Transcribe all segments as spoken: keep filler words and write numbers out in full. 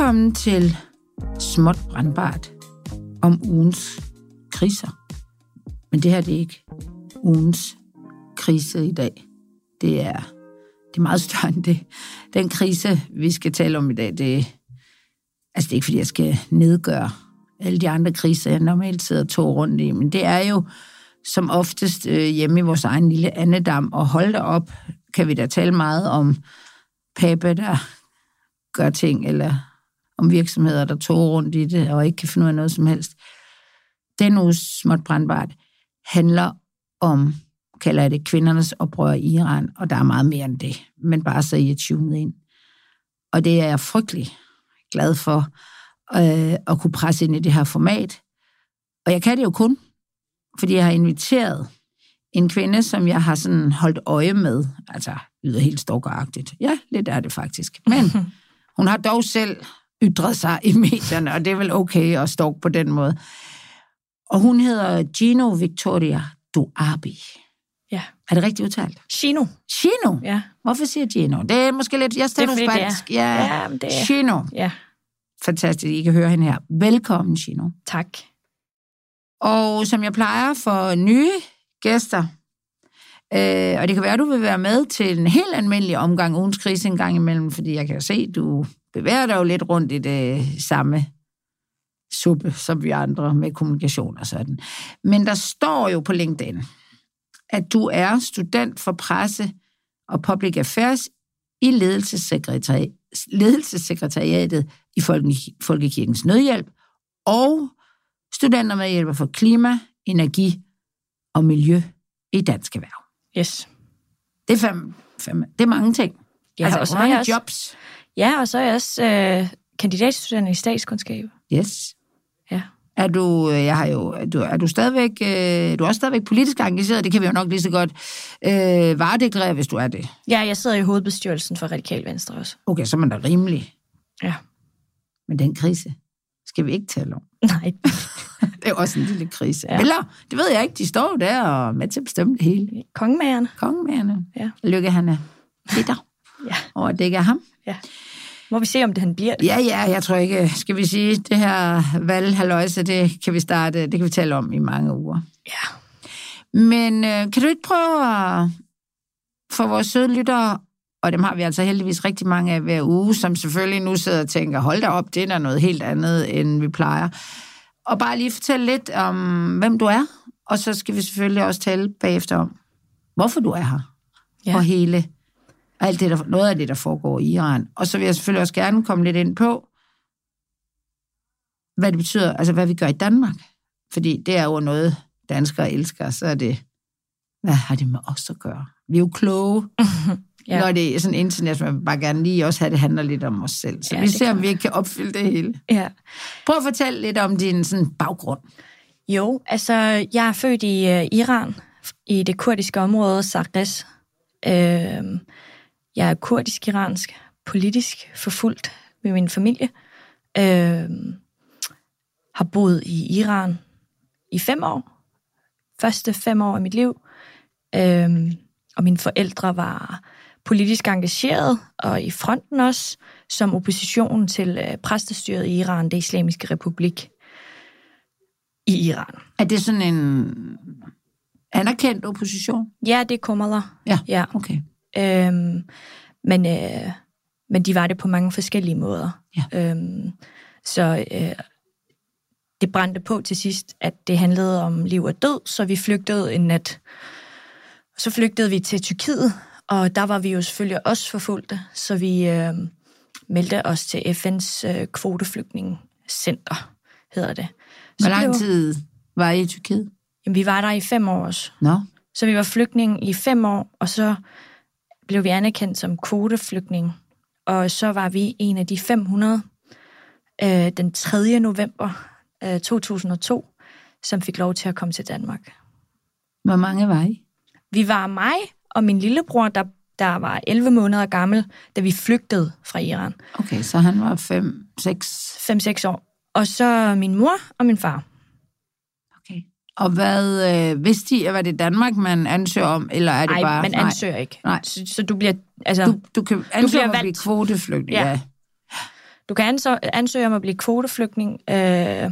Velkommen til Småt Brandbart om ugens kriser. Men det her, det er ikke ugens krise i dag. Det er, det er meget større end det. Den krise, vi skal tale om i dag, det er, altså det er ikke, fordi jeg skal nedgøre alle de andre kriser, jeg normalt sidder og tog rundt i, men det er jo som oftest øh, hjemme i vores egen lille andedam, og hold da op, kan vi da tale meget om pape, der gør ting, eller om virksomheder, der tog rundt i det, og ikke kan finde ud af noget som helst. Den uges Småt Brandbart handler om, kalder jeg det, kvindernes oprør i Iran, og der er meget mere end det, men bare så I er tunet ind. Og det er jeg frygtelig glad for, øh, at kunne presse ind i det her format. Og jeg kan det jo kun, fordi jeg har inviteret en kvinde, som jeg har sådan holdt øje med. Altså, det lyder helt stalkeragtigt. Ja, lidt er det faktisk. Men hun har dog selv ytret sig i medierne, og det er vel okay at stalke på den måde. Og hun hedder Gino Victoria Duarbi. Ja. Er det rigtigt udtalt? Gino. Gino? Ja. Hvorfor siger Gino? Det er måske lidt... Jeg taler spansk. Ja, ja det er... Gino. Ja. Fantastisk, I kan høre hende her. Velkommen, Gino. Tak. Og som jeg plejer for nye gæster, øh, og det kan være, du vil være med til en helt almindelig omgang ugens krise en gang imellem, fordi jeg kan jo se, du bevæger dig jo lidt rundt i det samme suppe, som vi andre med kommunikation og sådan. Men der står jo på LinkedIn, at du er student for presse og public affairs i ledelsessekretari- ledelsessekretariatet i Folke- Folkekirkens Nødhjælp, og studenter med hjælper for klima, energi og miljø i Dansk Erhverv. Yes. Det er, fem, fem, det er mange ting. Ja, altså, og så mange er også, jobs. Ja, og så er jeg også øh, kandidatstuderende i statskundskab. Yes. Ja. Er du, jeg har jo, er du, er du stadigvæk, øh, du er også stadigvæk politisk engageret, det kan vi jo nok lige så godt øh, varedeklarere, hvis du er det. Ja, jeg sidder i hovedbestyrelsen for Radikal Venstre også. Okay, så er man da rimelig. Ja. Men den krise skal vi ikke tale om. Nej. Det er også en lille krise. Ja. Eller, det ved jeg ikke, de står der og er med til at bestemme det hele. Kongemagerne. Kongemagerne. Ja. Lykke, han er bitter. Ja. Og det ikke er ham. Ja. Må vi se, om det han bliver det. Ja, ja, jeg tror ikke, skal vi sige, det her valghalløjse, det kan vi starte, det kan vi tale om i mange uger. Ja. Men øh, kan du ikke prøve at få vores søde lyttere, og dem har vi altså heldigvis rigtig mange af hver uge, som selvfølgelig nu sidder og tænker, hold da op, det er noget helt andet, end vi plejer. Og bare lige fortælle lidt om, hvem du er, og så skal vi selvfølgelig også tale bagefter om, hvorfor du er her, ja. Og hele, alt det, der, noget af det, der foregår i Iran. Og så vil jeg selvfølgelig også gerne komme lidt ind på, hvad det betyder, altså hvad vi gør i Danmark. Fordi det er jo noget, danskere elsker, så er det, hvad har det med os at gøre? Vi er jo kloge, ja. Når det er sådan internationalt, man bare gerne lige også have, det handler lidt om os selv. Så ja, vi ser, om vi ikke kan opfylde det hele. Ja. Prøv at fortælle lidt om din sådan, baggrund. Jo, altså, jeg er født i uh, Iran, i det kurdiske område, Sardes. Uh, jeg er kurdisk-iransk, politisk forfulgt med min familie. Uh, har boet i Iran i fem år. Første fem år af mit liv. Uh, og mine forældre var politisk engageret, og i fronten også, som opposition til uh, præstestyret i Iran, det islamiske republik i Iran. Er det sådan en anerkendt opposition? Ja, det kommer der. Ja, ja. Okay. Øhm, men, øh, men de var det på mange forskellige måder. Ja. Øhm, så øh, det brændte på til sidst, at det handlede om liv og død, så vi flygtede en nat. Så flygtede vi til Tyrkiet, og der var vi jo selvfølgelig også forfulgte, så vi øh, meldte os til F N's øh, kvoteflygtningecenter, hedder det. Hvor lang tid var I i Tyrkiet? Jamen, vi var der i fem år også. Nå. Så vi var flygtning i fem år, og så blev vi anerkendt som kvoteflygtning. Og så var vi en af de fem hundrede øh, den tredje november øh, to tusind og to, som fik lov til at komme til Danmark. Hvor mange var I? Vi var mig og min lillebror, der, der var elleve måneder gammel, da vi flygtede fra Iran. Okay, så han var fem, seks... fem seks år. Og så min mor og min far. Okay. Og hvad, øh, vidste I, var det Danmark, man ansøger om, eller er det Ej, bare... man ansøger ikke. Nej. Så, så du bliver... Altså, du, du kan ansøge du bliver om at blive kvoteflygtning, ja. ja. Du kan ansøge, ansøge om at blive kvoteflygtning. Øh,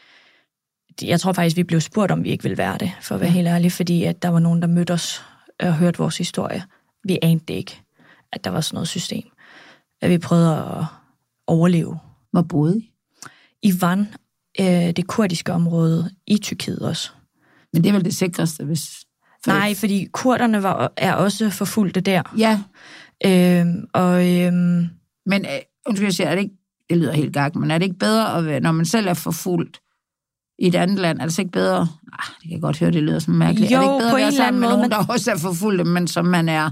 jeg tror faktisk, vi blev spurgt, om vi ikke ville være det, for at være helt ærlig, fordi at der var nogen, der mødte os og hørte vores historie. Vi anede det ikke, at der var sådan noget system. At vi prøvede at overleve. Hvor boede I? I Van, øh, det kurdiske område i Tyrkiet også. Men det er vel det sikreste, hvis... For... Nej, fordi kurderne var, er også forfulgte der. Ja. Øhm, og, øhm... Men, øh, undskyld, jeg siger, er det ikke... Det lyder helt gak, men er det ikke bedre, at være, når man selv er forfulgt i et andet land, er det så ikke bedre... Ah, det kan jeg godt høre, det lyder som mærkeligt. Jo, er det ikke bedre på at være sammen med måde, nogen, men... der også er forfulgte, men som man er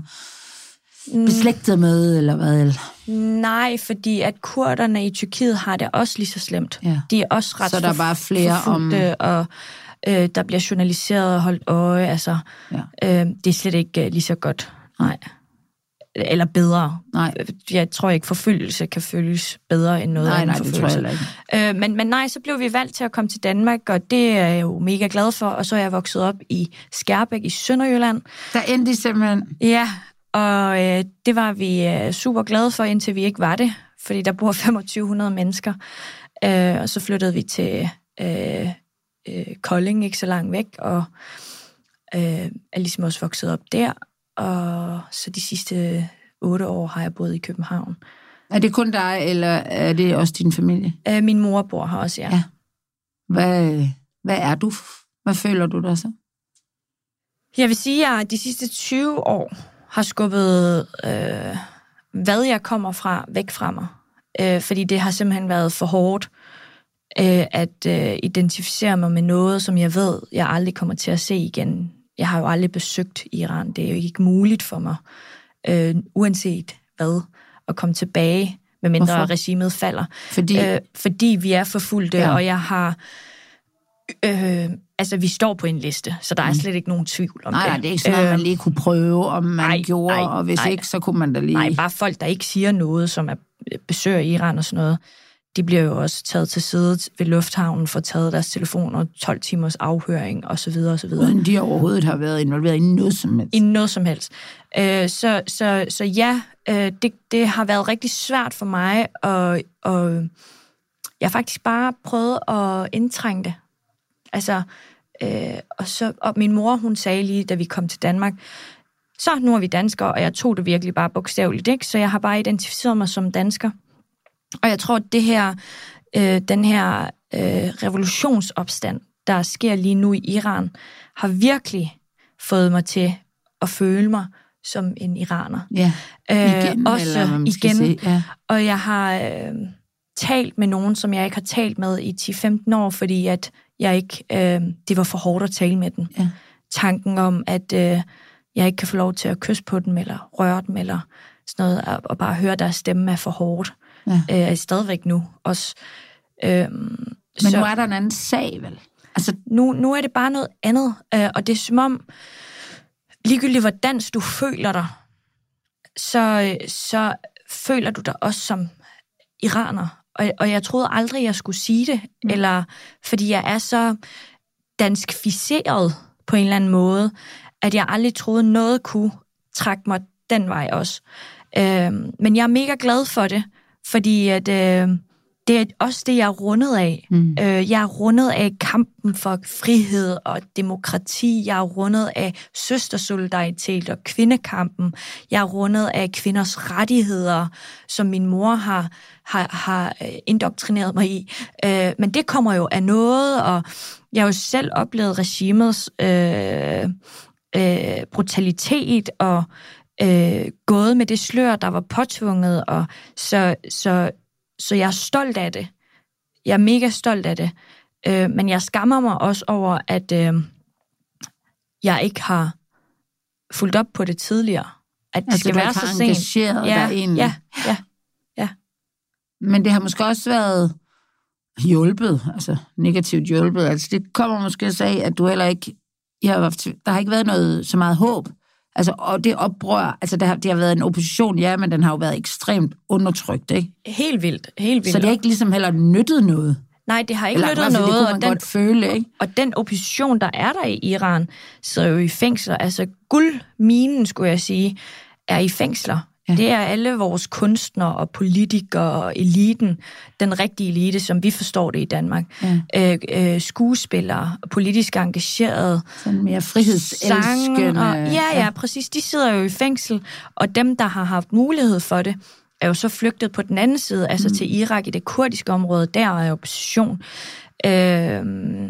beslægtet med, eller hvad? Eller? Nej, fordi at kurderne i Tyrkiet har det også lige så slemt. Ja. De er også ret så der er bare flere forfulgte, om... og øh, der bliver journaliseret og holdt øje. Altså, ja. øh, det er slet ikke uh, lige så godt. Nej. Eller bedre. Nej. Jeg tror ikke, forfølgelse kan føles bedre end noget nej, andet nej, forfølgelse. Det tror jeg ikke. Øh, men, men nej, så blev vi valgt til at komme til Danmark, og det er jeg jo mega glad for. Og så er jeg vokset op i Skærbæk i Sønderjylland. Der endte I simpelthen... Ja, og øh, det var vi øh, super glade for, indtil vi ikke var det. Fordi der bor femogtyve hundrede mennesker. Øh, og så flyttede vi til øh, øh, Kolding, ikke så langt væk, og øh, er ligesom også vokset op der. Og så de sidste otte år har jeg boet i København. Er det kun dig, eller er det også din familie? Øh, min mor bor her også, ja. ja. Hvad, hvad er du? Hvad føler du dig så? Jeg vil sige, at jeg de sidste tyve år har skubbet, øh, hvad jeg kommer fra, væk fra mig. Øh, fordi det har simpelthen været for hårdt øh, at øh, identificere mig med noget, som jeg ved, jeg aldrig kommer til at se igen. Jeg har jo aldrig besøgt Iran. Det er jo ikke muligt for mig, øh, uanset hvad, at komme tilbage, medmindre Hvorfor? regimet falder. Fordi, øh, fordi vi er forfulgte, ja. og jeg har... Øh, altså, vi står på en liste, så der er slet ikke nogen tvivl om nej, det. Nej, det er ikke sådan, at man lige kunne prøve, om man nej, gjorde, nej, og hvis nej. ikke, så kunne man da lige... Nej, bare folk, der ikke siger noget, som er besøger Iran og sådan noget, de bliver jo også taget til side ved lufthavnen, får taget deres telefoner, tolv timers afhøring osv. osv. Uden de overhovedet har været involveret i noget som helst. I noget som helst. Øh, så, så, så ja, øh, det, det har været rigtig svært for mig, og, og jeg har faktisk bare prøvet at indtrænge det. Altså, øh, og, så, og min mor, hun sagde lige, da vi kom til Danmark, så nu er vi danskere, og jeg tog det virkelig bare bogstaveligt, ikke? Så jeg har bare identificeret mig som dansker. Og jeg tror, at det her, øh, den her øh, revolutionsopstand, der sker lige nu i Iran, har virkelig fået mig til at føle mig som en iraner. Ja, igen. Øh, også eller igen. Se, ja. Og jeg har øh, talt med nogen, som jeg ikke har talt med i ti til femten år, fordi at jeg ikke, øh, det var for hårdt at tale med dem. Ja. Tanken om, at øh, jeg ikke kan få lov til at kysse på dem, eller røre dem, eller sådan noget, og, og bare høre deres stemme er for hårdt. Ja. Øh, er stadigvæk nu også. Øhm, Men så, nu er der en anden sag, vel? Altså, nu, nu er det bare noget andet, øh, og det er som om, ligegyldigt hvordan du føler dig, så, så føler du dig også som iraner. Og, og jeg troede aldrig, jeg skulle sige det, mm. eller fordi jeg er så danskficeret på en eller anden måde, at jeg aldrig troede, noget kunne trække mig den vej også. Øh, men jeg er mega glad for det, fordi at, øh, det er også det, jeg er rundet af. Mm. Øh, jeg er rundet af kampen for frihed og demokrati. Jeg er rundet af søstersolidaritet og kvindekampen. Jeg er rundet af kvinders rettigheder, som min mor har, har, har indoktrineret mig i. Øh, men det kommer jo af noget, og jeg har jo selv oplevet regimets øh, øh, brutalitet og øh, gået med det slør, der var påtvunget, og så, så, så jeg er stolt af det. Jeg er mega stolt af det. Øh, men jeg skammer mig også over, at øh, jeg ikke har fulgt op på det tidligere. At det altså, skal være så sent. Engageret ja, dig egentlig. Ja, ja, ja. Men det har måske også været hjulpet, altså negativt hjulpet. Altså det kommer måske også af, at du heller ikke, jeg har haft, der har ikke været noget så meget håb. Altså, og det oprør, altså det har, det har været en opposition, ja, men den har jo været ekstremt undertrykt, ikke? Helt vildt, helt vildt. Så det har ikke ligesom heller nyttet noget. Nej, det har ikke Eller, nyttet noget. Det kunne man og den, godt føle, ikke? Og den opposition, der er der i Iran, sidder jo i fængsler. Altså guldminen, skulle jeg sige, er i fængsler. Ja. Det er alle vores kunstnere og politikere og eliten, den rigtige elite, som vi forstår det i Danmark. Ja. Øh, øh, skuespillere, politisk engagerede. Sådan mere frihedselskende. Og, ja, ja, præcis. De sidder jo i fængsel, og dem, der har haft mulighed for det, er jo så flygtet på den anden side, altså mm. til Irak i det kurdiske område, der er opposition. Øh,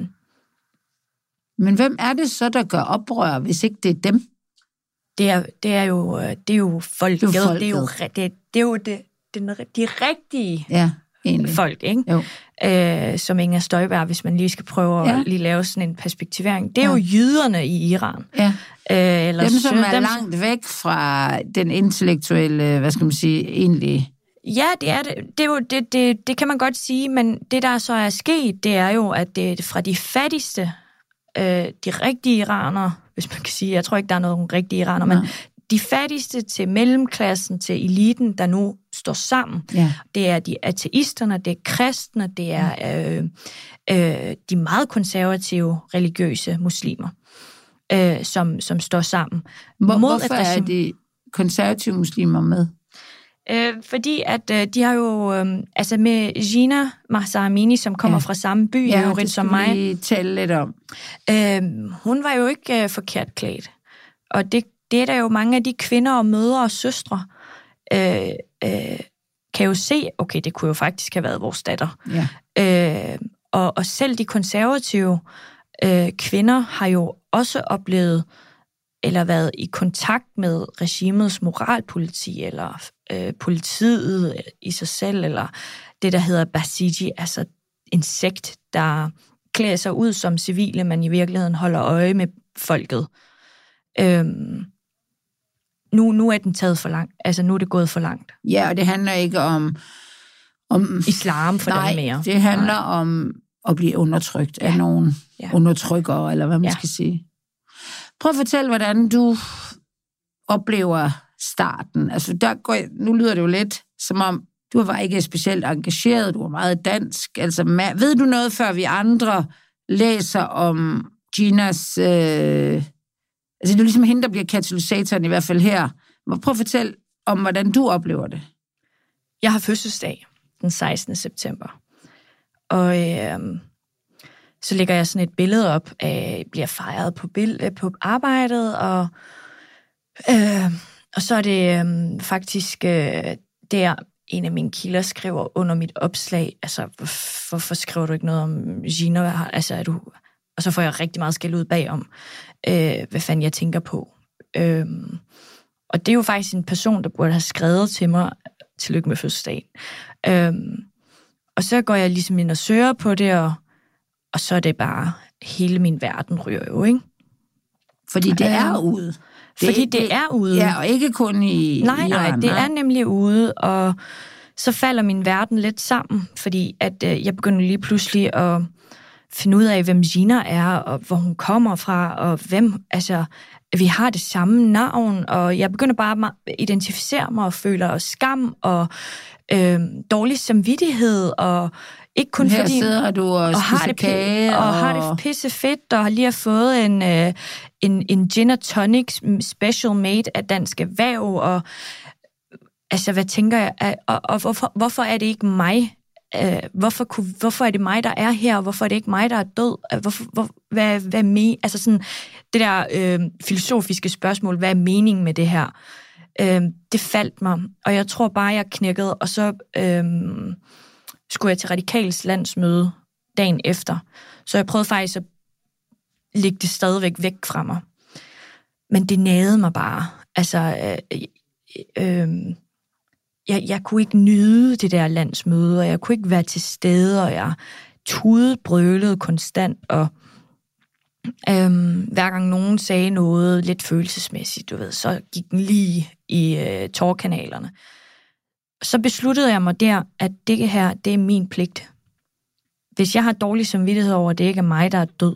Men hvem er det så, der gør oprør, hvis ikke det er dem? Det er, det er jo det er jo folket. Det er jo, det er jo, det, det er jo det, det, de rigtige ja, folk, ikke? Jo. Øh, som Inger Støjberg, hvis man lige skal prøve ja. at lige lave sådan en perspektivering. Det er ja. jo jyderne i Iran. Ja. Øh, eller dem, som er dem, langt væk fra den intellektuelle, hvad skal man sige, egentlig. Ja, det er det. Det, er jo, det, det, det kan man godt sige, men det, der så er sket, det er jo, at det er fra de fattigste, øh, de rigtige iranere, hvis man kan sige, jeg tror ikke, der er nogen rigtige iranere, men de fattigste til mellemklassen, til eliten, der nu står sammen. Ja. Det er de ateisterne, det er kristne, det er øh, øh, de meget konservative religiøse muslimer, øh, som, som står sammen. Hvor, mod hvorfor er de konservative muslimer med? Øh, fordi at øh, de har jo, øh, altså med Jina Mahsa Amini, som kommer ja. fra samme by, ja, jo ret som mig. Ja, det skal vi tale lidt om. Øh, hun var jo ikke øh, forkert klædt. Og det, det er der jo mange af de kvinder og mødre og søstre, øh, øh, kan jo se, okay, det kunne jo faktisk have været vores datter. Ja. Øh, og, og selv de konservative øh, kvinder har jo også oplevet, eller været i kontakt med regimets moralpoliti, eller øh, politiet i sig selv, eller det, der hedder Basiji, altså en sekt, der klæder sig ud som civile, men i virkeligheden holder øje med folket. Øhm, nu, nu er den taget for langt. Altså, nu er det gået for langt. Ja, og det handler ikke om... om islam for nej, dem mere. det handler nej. om at blive undertrykt ja. af nogen ja. undertrykkere, eller hvad man ja. skal sige. Prøv at fortælle, hvordan du oplever starten. Altså, der går, nu lyder det jo lidt, som om du var ikke specielt engageret, du var meget dansk. Altså, ved du noget, før vi andre læser om Jinas... Øh, altså, det er ligesom hende, der bliver katalysatoren, i hvert fald her. Prøv at fortælle om, hvordan du oplever det. Jeg har fødselsdag den sekstende september. Og... Øh, så lægger jeg sådan et billede op af, bliver fejret på, bill- på arbejdet, og, øh, og så er det øh, faktisk øh, der, en af mine kilder skriver under mit opslag, altså, hvorfor skriver du ikke noget om Gina? Altså, er du... Og så får jeg rigtig meget skæld ud bagom, øh, hvad fanden jeg tænker på. Øh, og det er jo faktisk en person, der burde have skrevet til mig, tillykke med fødselsdagen. Øh, og så går jeg ligesom ind og søger på det, og Og så er det bare, hele min verden ryger jo, ikke? Fordi det er ude. Det, Fordi det, det er ude. Ja, og ikke kun i Nej, Iran, nej, det nej. er nemlig ude, og så falder min verden lidt sammen, fordi at øh, jeg begynder lige pludselig at finde ud af, hvem Jina er, og hvor hun kommer fra, og hvem, altså, vi har det samme navn, og jeg begynder bare at identificere mig og føler skam og øh, dårlig samvittighed, og ikke kun her fordi... Her sidder du og, og har det kage, og... og har det pisse fedt, og har lige fået en, øh, en, en gin and tonic special made af Dansk Erhverv, og altså, hvad tænker jeg? Og, og hvorfor, hvorfor er det ikke mig? Øh, hvorfor, kunne, hvorfor er det mig, der er her? Hvorfor er det ikke mig, der er død? Hvorfor, hvor, hvad, hvad me, altså sådan, det der øh, filosofiske spørgsmål, hvad er meningen med det her? Øh, det faldt mig, og jeg tror bare, jeg knækkede, og så... Øh, skulle jeg til Radikals landsmøde dagen efter. Så jeg prøvede faktisk at lægge det stadigvæk væk fra mig. Men det nagede mig bare. Altså, øh, øh, jeg, jeg kunne ikke nyde det der landsmøde, og jeg kunne ikke være til stede, og jeg tudede, brølede konstant, og øh, hver gang nogen sagde noget lidt følelsesmæssigt, du ved, så gik den lige i øh, tårkanalerne. Så besluttede jeg mig der, at det her, det er min pligt. Hvis jeg har dårlig samvittighed over, at det ikke er mig, der er død,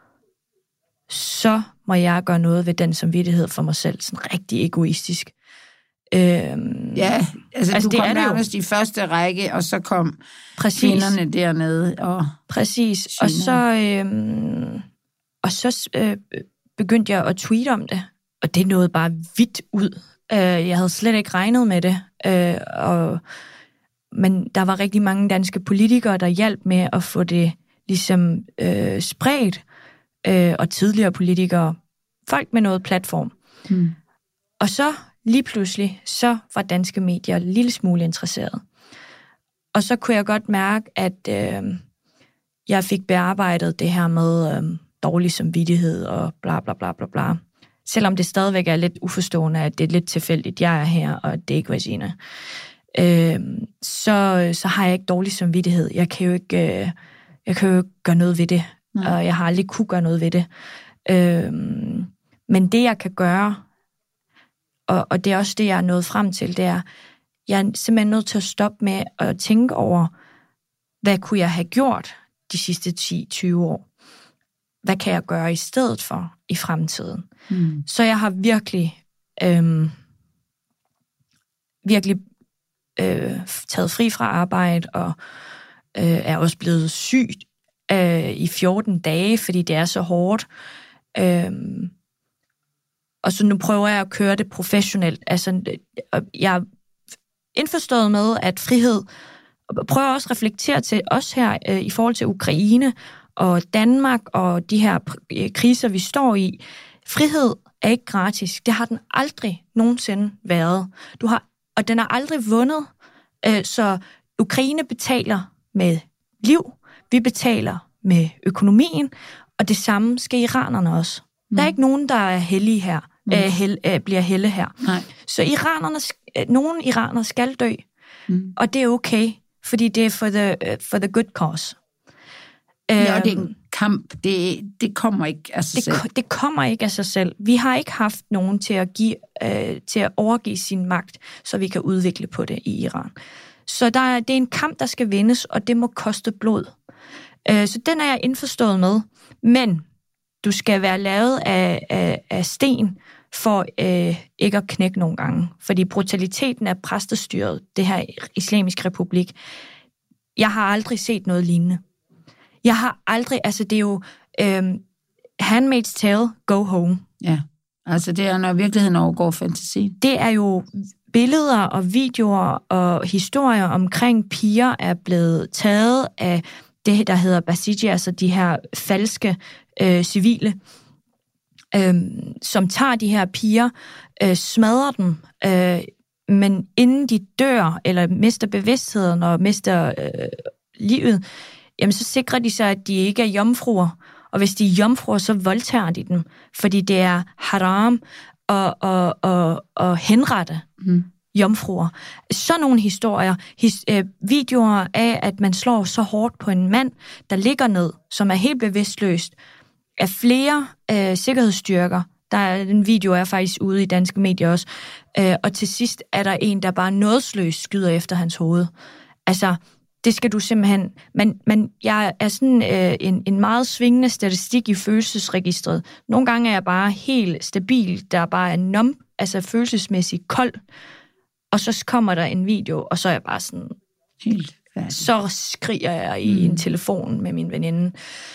så må jeg gøre noget ved den samvittighed for mig selv. Sådan rigtig egoistisk. Øhm, ja, altså, altså du kom nærmest i første række, og så kom kvinderne dernede. Og Præcis. Og så, øhm, og så øh, begyndte jeg at tweete om det, og det nåede bare vidt ud. Øh, jeg havde slet ikke regnet med det. Øh, og, men der var rigtig mange danske politikere, der hjalp med at få det ligesom øh, spredt. Øh, og tidligere politikere. Folk med noget platform. Mm. Og så lige pludselig, så var danske medier en lille smule interesseret. Og så kunne jeg godt mærke, at øh, jeg fik bearbejdet det her med øh, dårlig samvittighed og bla bla bla bla bla. Selvom det stadigvæk er lidt uforstående, at det er lidt tilfældigt, jeg er her, og det er ikke Regina. Øh, så, så har jeg ikke dårlig samvittighed. Jeg kan jo ikke, øh, jeg kan jo ikke gøre noget ved det, Nej. og jeg har aldrig kunne gøre noget ved det. Øh, men det, jeg kan gøre, og, og det er også det, jeg er nået frem til, det er, jeg er simpelthen nødt til at stoppe med at tænke over, hvad kunne jeg have gjort de sidste ti til tyve år? Hvad kan jeg gøre i stedet for i fremtiden? Mm. Så jeg har virkelig, øhm, virkelig øh, taget fri fra arbejde, og øh, er også blevet syg øh, i fjorten dage, fordi det er så hårdt. Øhm, og så nu prøver jeg at køre det professionelt. Altså, jeg er indforstået med, at frihed, og prøver også at reflektere til os her øh, i forhold til Ukraine og Danmark og de her pr- kriser, vi står i. Frihed er ikke gratis. Det har den aldrig nogensinde været. Du har, og den har aldrig vundet. Øh, så Ukraine betaler med liv, vi betaler med økonomien, og det samme skal iranerne også. Mm. Der er ikke nogen, der er hellige her, mm. øh, hel, øh, bliver helle her. Nej. Så iranerne, øh, nogen iranere skal dø, mm. og det er okay, fordi det er for the, uh, for the good cause. Ja, og det er en kamp. Det, det kommer ikke af sig det, selv. Det kommer ikke af sig selv. Vi har ikke haft nogen til at, give, øh, til at overgive sin magt, så vi kan udvikle på det i Iran. Så der er, det er en kamp, der skal vindes, og det må koste blod. Øh, så den er jeg indforstået med. Men du skal være lavet af, af, af sten for øh, ikke at knække nogle gange. Fordi brutaliteten af præstestyret, det her islamiske republik, jeg har aldrig set noget lignende. Jeg har aldrig, altså det er jo øh, Handmaid's Tale, go home. Ja, altså det er, når virkeligheden overgår fantasien. Det er jo billeder og videoer og historier omkring piger er blevet taget af det, der hedder Basiji, altså de her falske øh, civile, øh, som tager de her piger, øh, smadrer dem, øh, men inden de dør, eller mister bevidstheden og mister øh, livet, jamen så sikrer de sig, at de ikke er jomfruer. Og hvis de er jomfruer, så voldtager de dem, fordi det er haram at, at, at, at henrette mm. jomfruer. Sådan nogle historier, his, øh, videoer af, at man slår så hårdt på en mand, der ligger ned, som er helt bevidstløst, af flere øh, sikkerhedsstyrker. Der er en video, er faktisk ude i danske medier også. Øh, og til sidst er der en, der bare nådesløst skyder efter hans hoved. Altså, det skal du simpelthen... Men, men jeg er sådan øh, en, en meget svingende statistik i følelsesregistret. Nogle gange er jeg bare helt stabil, der bare er numb, altså følelsesmæssigt kold. Og så kommer der en video, og så er jeg bare sådan... Helt færdig. Så skriger jeg i mm. en telefon med min veninde.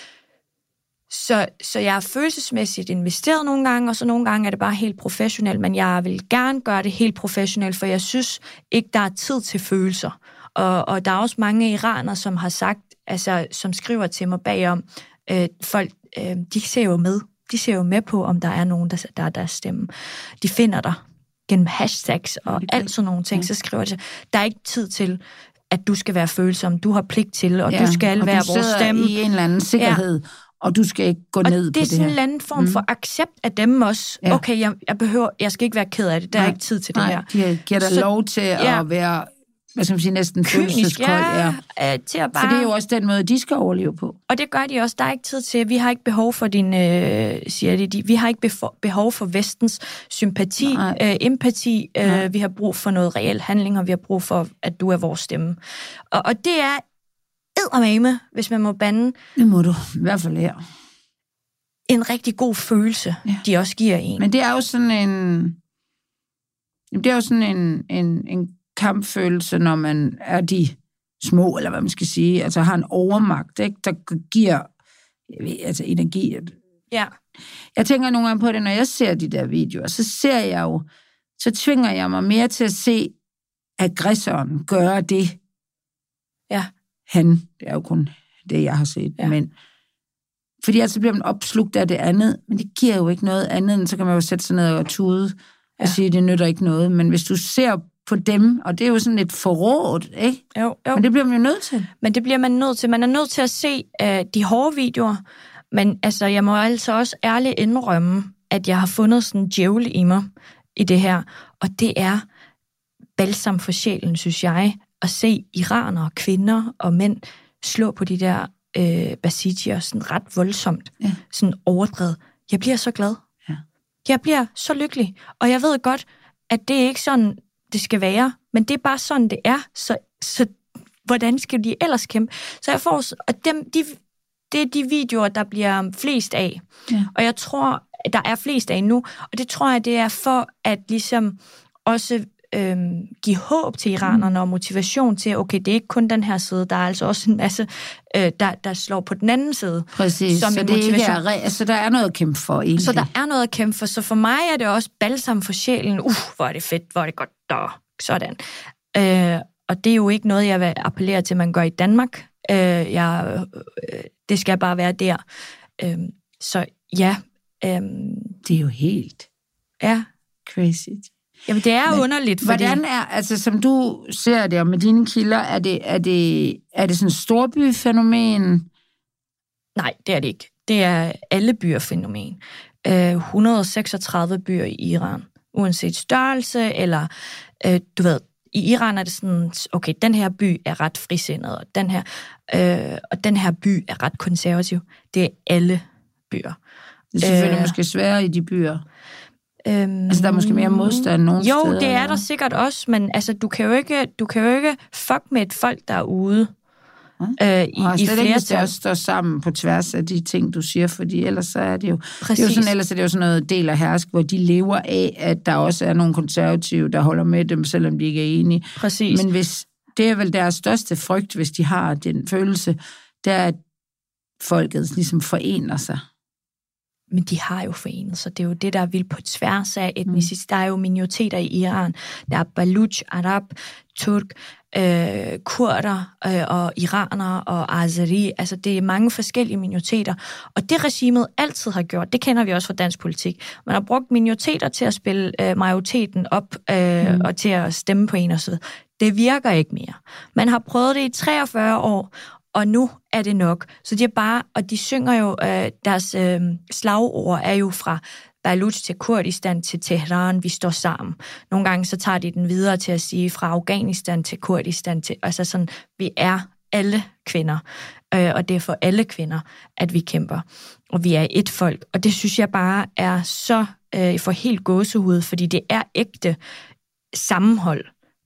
Så, så jeg er følelsesmæssigt investeret nogle gange, og så nogle gange er det bare helt professionelt, men jeg vil gerne gøre det helt professionelt, for jeg synes ikke, der er tid til følelser. Og, og der er også mange iranere, som har sagt, altså som skriver til mig bagom, øh, folk, øh, de ser jo med. De ser jo med på, om der er nogen, der, der er deres stemme. De finder dig gennem hashtags og alt sådan nogle ting, ja. Så skriver de, der er ikke tid til, at du skal være følsom, du har pligt til, og ja, du skal og være du vores stemme. I en eller anden sikkerhed, ja. Og du skal ikke gå og ned på det her. Og det er sådan en eller anden form for mm. accept af dem også. Ja. Okay, jeg, jeg, behøver, jeg skal ikke være ked af det, der nej, er ikke tid til nej, det her. De giver dig så, lov til ja. At være, hvad skal man sige, næsten følelseskold. Ja, ja. Til at bare... For det er jo også den måde, de skal overleve på. Og det gør de også. Der er ikke tid til, vi har ikke behov for din, øh, siger de, de, vi har ikke behov for vestens sympati, øh, empati. Øh, vi har brug for noget reel handling, og vi har brug for, at du er vores stemme. Og, og det er eddermame, hvis man må bande. Det må du, i hvert fald her. En rigtig god følelse, ja. De også giver en. Men det er jo sådan en... Det er jo sådan en, en, en kampfølelse, når man er de små, eller hvad man skal sige, altså har en overmagt, ikke, der giver jeg ved, altså energi. Ja. Jeg tænker nogle gange på det, når jeg ser de der videoer, så ser jeg jo så tvinger jeg mig mere til at se aggressoren gøre det. Ja. Han, det er jo kun det, jeg har set. Ja. Men, fordi altså bliver man opslugt af det andet, men det giver jo ikke noget andet, end så kan man jo sætte sig ned og tude og ja. sige, at det nytter ikke noget. Men hvis du ser på dem, og det er jo sådan et forråd, ikke? Jo, jo. Men det bliver man jo nødt til. Men det bliver man nødt til. Man er nødt til at se uh, de hårde videoer, men altså, jeg må altså også ærligt indrømme, at jeg har fundet sådan en djævel i mig i det her, og det er balsam for sjælen, synes jeg, at se iranere, kvinder og mænd slå på de der øh, basidier sådan ret voldsomt, ja. sådan overdrevet. Jeg bliver så glad. Ja. Jeg bliver så lykkelig, og jeg ved godt, at det er ikke sådan, det skal være, men det er bare sådan, det er, så, så hvordan skal de ellers kæmpe? Så jeg får, og dem, de, det er de videoer, der bliver flest af, ja. og jeg tror, der er flest af nu, og det tror jeg, det er for at ligesom også øhm, give håb til iranerne mm. og motivation til, okay, det er ikke kun den her side, der er altså også en masse, øh, der, der slår på den anden side. Præcis, som så, det ikke er, altså, der er noget at kæmpe for egentlig. Så der er noget at kæmpe for, så for mig er det også balsam for sjælen. Uh, hvor er det fedt, hvor er det godt, der, sådan. Øh, og det er jo ikke noget, jeg vil appellere til, man gør i Danmark. Øh, jeg, øh, det skal bare være der. Øh, så ja. Øh, det er jo helt ja. crazy. Jamen, det er Men, underligt, fordi... Hvordan er, altså som du ser det, og med dine kilder, er det, er det, er det sådan et storbyfænomen? Nej, det er det ikke. Det er alle byer-fænomen. Øh, et hundrede og seksogtredive byer i Iran, uanset størrelse, eller øh, du ved, i Iran er det sådan, okay, den her by er ret frisindet, og den her, øh, og den her by er ret konservativ. Det er alle byer. Det er selvfølgelig øh, måske sværere i de byer. Øhm, altså, der er måske mere modstand nogle jo, steder. Jo, det er der sikkert også, men altså, du kan jo ikke, du kan jo ikke fuck med et folk, der er ude ja. øh, i, og i flertal. Ikke, hvis det også står sammen på tværs af de ting, du siger, fordi ellers så er det jo... Præcis. Det er jo sådan, ellers er det jo sådan noget del af hersk, hvor de lever af, at der også er nogle konservative, der holder med dem, selvom de ikke er enige. Præcis. Men hvis, det er vel deres største frygt, hvis de har den følelse, det er, at folket ligesom forener sig. Men de har jo forenet sig. Det er jo det, der er vildt på tværs af etnicitet. Mm. Der er jo minoriteter i Iran. Der er Baluch, Arab, Turk, øh, kurder øh, og iranere og azeri. Altså, det er mange forskellige minoriteter. Og det regimet altid har gjort, det kender vi også fra dansk politik. Man har brugt minoriteter til at spille øh, majoriteten op øh, mm. og til at stemme på en og så. Det virker ikke mere. Man har prøvet det i treogfyrre år, og nu er det nok. Så de er bare, og de synger jo, øh, deres øh, slagord er jo fra Baluch til Kurdistan til Teheran, vi står sammen. Nogle gange så tager de den videre til at sige fra Afghanistan til Kurdistan, til, altså sådan, vi er alle kvinder, øh, og det er for alle kvinder, at vi kæmper. Og vi er et folk, og det synes jeg bare er så øh, for helt gåsehud, fordi det er ægte sammenhold.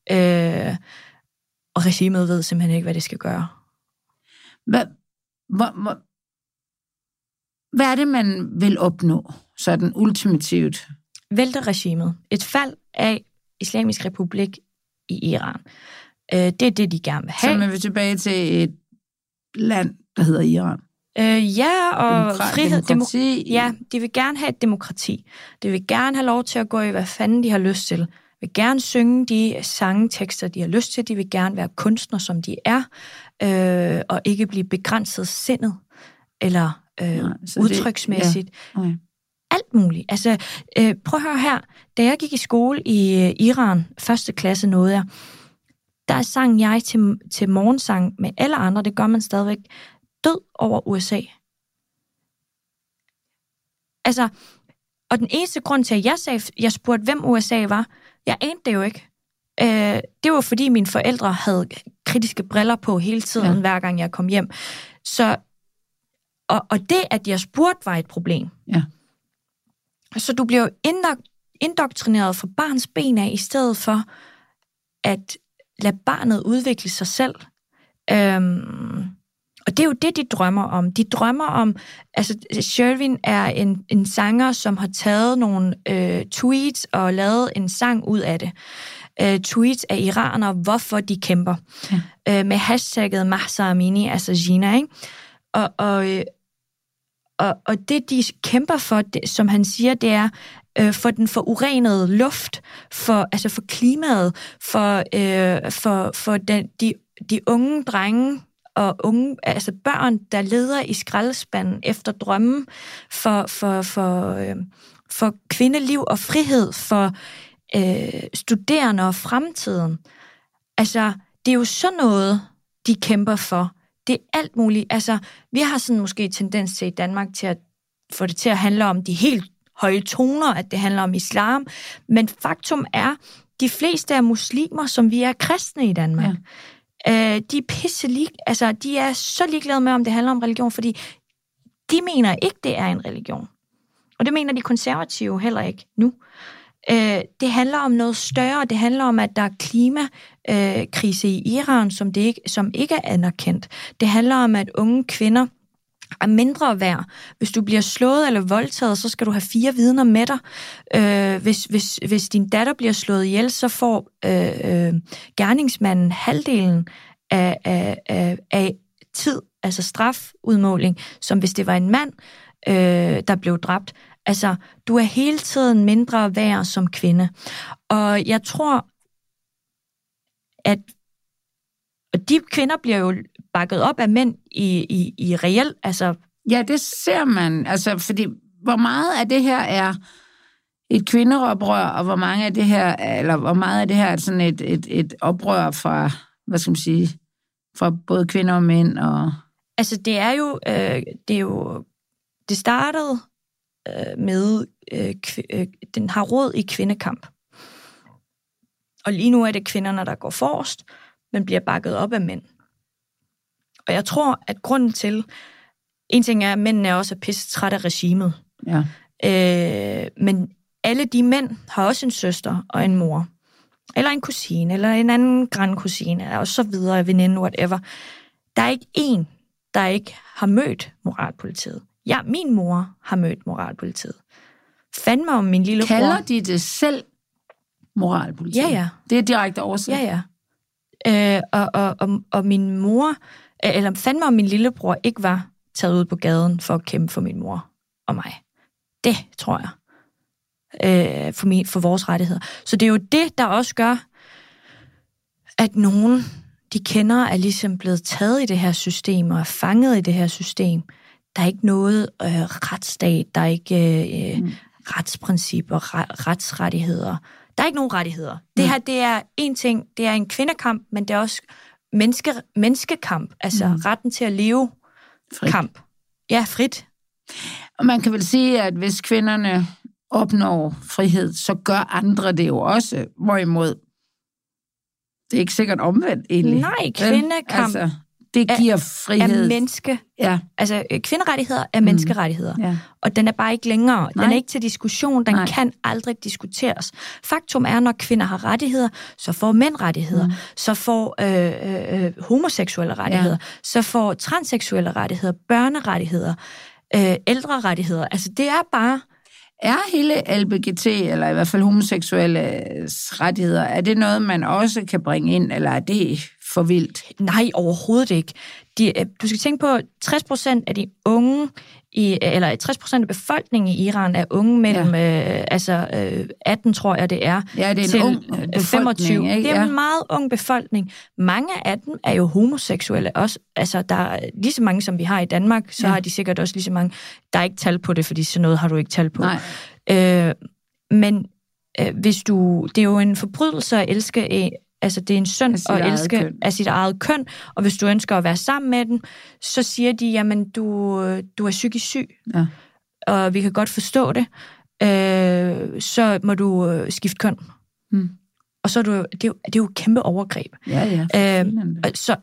Øh, og regimet ved simpelthen ikke, hvad det skal gøre. Hvad, hvad, hvad, hvad er det, man vil opnå, sådan ultimativt? Vælte regimet. Et fald af Islamisk Republik i Iran. Øh, det er det, de gerne vil have. Så man vil tilbage til et land, der hedder Iran? Øh, ja, og Demokrat, frihed. Demokrati. Demo- ja, de vil gerne have et demokrati. De vil gerne have lov til at gå i, hvad fanden de har lyst til. De vil gerne synge de sangtekster, de har lyst til. De vil gerne være kunstner, som de er, øh, og ikke blive begrænset sindet, eller øh, ja, udtryksmæssigt. Det, ja. Okay. Alt muligt. Altså, øh, prøv at høre her. Da jeg gik i skole i øh, Iran, første klasse nåede jeg, der sang jeg til, til morgensang med alle andre, det gør man stadigvæk, død over U S A. Altså, og den eneste grund til, at jeg, sagde, jeg spurgte, hvem U S A var, jeg anede det jo ikke. Øh, det var, fordi mine forældre havde kritiske briller på hele tiden, ja. Hver gang jeg kom hjem. Så, og, og det, at jeg spurgte, var et problem. Ja. Så du bliver indok- indoktrineret fra barns ben af, i stedet for at lade barnet udvikle sig selv. Øhm, og det er jo det, de drømmer om. De drømmer om, altså Shervin er en, en sanger, som har taget nogle øh, tweets og lavet en sang ud af det. Øh, tweets af iranere, hvorfor de kæmper. Ja. Øh, med hashtagget Mahsa Amini, altså Gina, ikke? Og, og, og, og det, de kæmper for, det, som han siger, det er øh, for den forurenede luft, for, altså for klimaet, for, øh, for, for den, de, de unge drenge og unge, altså børn, der leder i skraldespanden efter drømmen, for, for, for, øh, for kvindeliv og frihed, for øh, studerende og fremtiden. Altså, det er jo sådan noget, de kæmper for. Det er alt muligt. Altså, vi har sådan måske tendens til i Danmark til at få det til at handle om de helt høje toner, at det handler om islam. Men faktum er, de fleste er muslimer, som vi er kristne i Danmark. Ja. Øh, de er pisse lig, altså, de er så ligeglade med, om det handler om religion, fordi de mener ikke, det er en religion. Og det mener de konservative heller ikke nu. Øh, det handler om noget større. Det handler om, at der er klimakrise øh, i Iran, som, det ikke, som ikke er anerkendt. Det handler om, at unge kvinder er mindre værd. Hvis du bliver slået eller voldtaget, så skal du have fire vidner med dig. Øh, hvis, hvis, hvis din datter bliver slået ihjel, så får øh, øh, gerningsmanden halvdelen af, af, af, af tid, altså strafudmåling, som hvis det var en mand, øh, der blev dræbt. Altså, du er hele tiden mindre værd som kvinde. Og jeg tror, at og de kvinder bliver jo bakket op af mænd i, i, i reelt, altså... Ja, det ser man. Altså, fordi hvor meget af det her er et kvindeoprør, og hvor mange af det her, eller hvor meget af det her er sådan et, et, et oprør fra, hvad skal man sige, fra både kvinder og mænd, og... Altså, det er jo... Øh, det er jo... Det startede øh, med... Øh, kv- øh, den har råd i kvindekamp. Og lige nu er det kvinderne, der går forrest, men bliver bakket op af mænd. Og jeg tror, at grunden til... En ting er, at mændene er også pisse træt af regimet. Ja. Øh, men alle de mænd har også en søster og en mor. Eller en kusine, eller en anden grandkusine, og så videre, veninde, whatever. Der er ikke én, der ikke har mødt moralpolitiet. Ja, min mor har mødt moralpolitiet. Fandme om min lille Kalder bror. de det selv moralpolitiet? Ja, ja. Det er direkte oversat? Ja, ja. Øh, og, og, og, og min mor, eller fandme om min lillebror ikke var taget ud på gaden for at kæmpe for min mor og mig. Det tror jeg. Øh, for, min, for vores rettigheder. Så det er jo det, der også gør, at nogen, de kender, er ligesom blevet taget i det her system og er fanget i det her system. Der er ikke noget øh, retsstat, der er ikke øh, mm. retsprincipper, re- retsrettigheder. Der er ikke nogen rettigheder. Det her, det er en ting, det er en kvindekamp, men det er også menneske, menneskekamp, altså mm. retten til at leve frit. Kamp. Ja, frit. Og man kan vel sige, at hvis kvinderne opnår frihed, så gør andre det jo også, hvorimod det er ikke sikkert omvendt egentlig. Nej, kvindekamp altså, det giver frihed. Er menneske. Ja. Altså, kvinderettigheder er menneskerettigheder. Mm. Ja. Og den er bare ikke længere. Nej. Den er ikke til diskussion. Den Nej. kan aldrig diskuteres. Faktum er, når kvinder har rettigheder, så får mænd rettigheder. Mm. Så får øh, øh, homoseksuelle rettigheder. Ja. Så får transseksuelle rettigheder, børnerettigheder, øh, ældre rettigheder. Altså, det er bare... Er hele L B G T, eller i hvert fald homoseksuelle rettigheder, er det noget, man også kan bringe ind, eller er det for vildt? Nej, overhovedet ikke. De, du skal tænke på, tres procent af de unge, i, eller tres procent af befolkningen i Iran er unge mellem ja. øh, altså, øh, atten, tror jeg det er, ja, det er en til ung femogtyve. Ikke? Det er ja. en meget ung befolkning. Mange af dem er jo homoseksuelle også. Altså, der er lige så mange, som vi har i Danmark, så ja. Har de sikkert også lige så mange. Der er ikke tal på det, fordi sådan noget har du ikke tal på. Øh, men øh, hvis du... Det er jo en forbrydelse at elske en, altså, det er en synd at elske køn. Af sit eget køn, og hvis du ønsker at være sammen med den, så siger de, jamen, du, du er psykisk syg, ja. Og vi kan godt forstå det, øh, så må du øh, skifte køn. Hmm. Og så er du, det, er jo, det er jo et kæmpe overgreb. Ja, ja. Øh, og, så,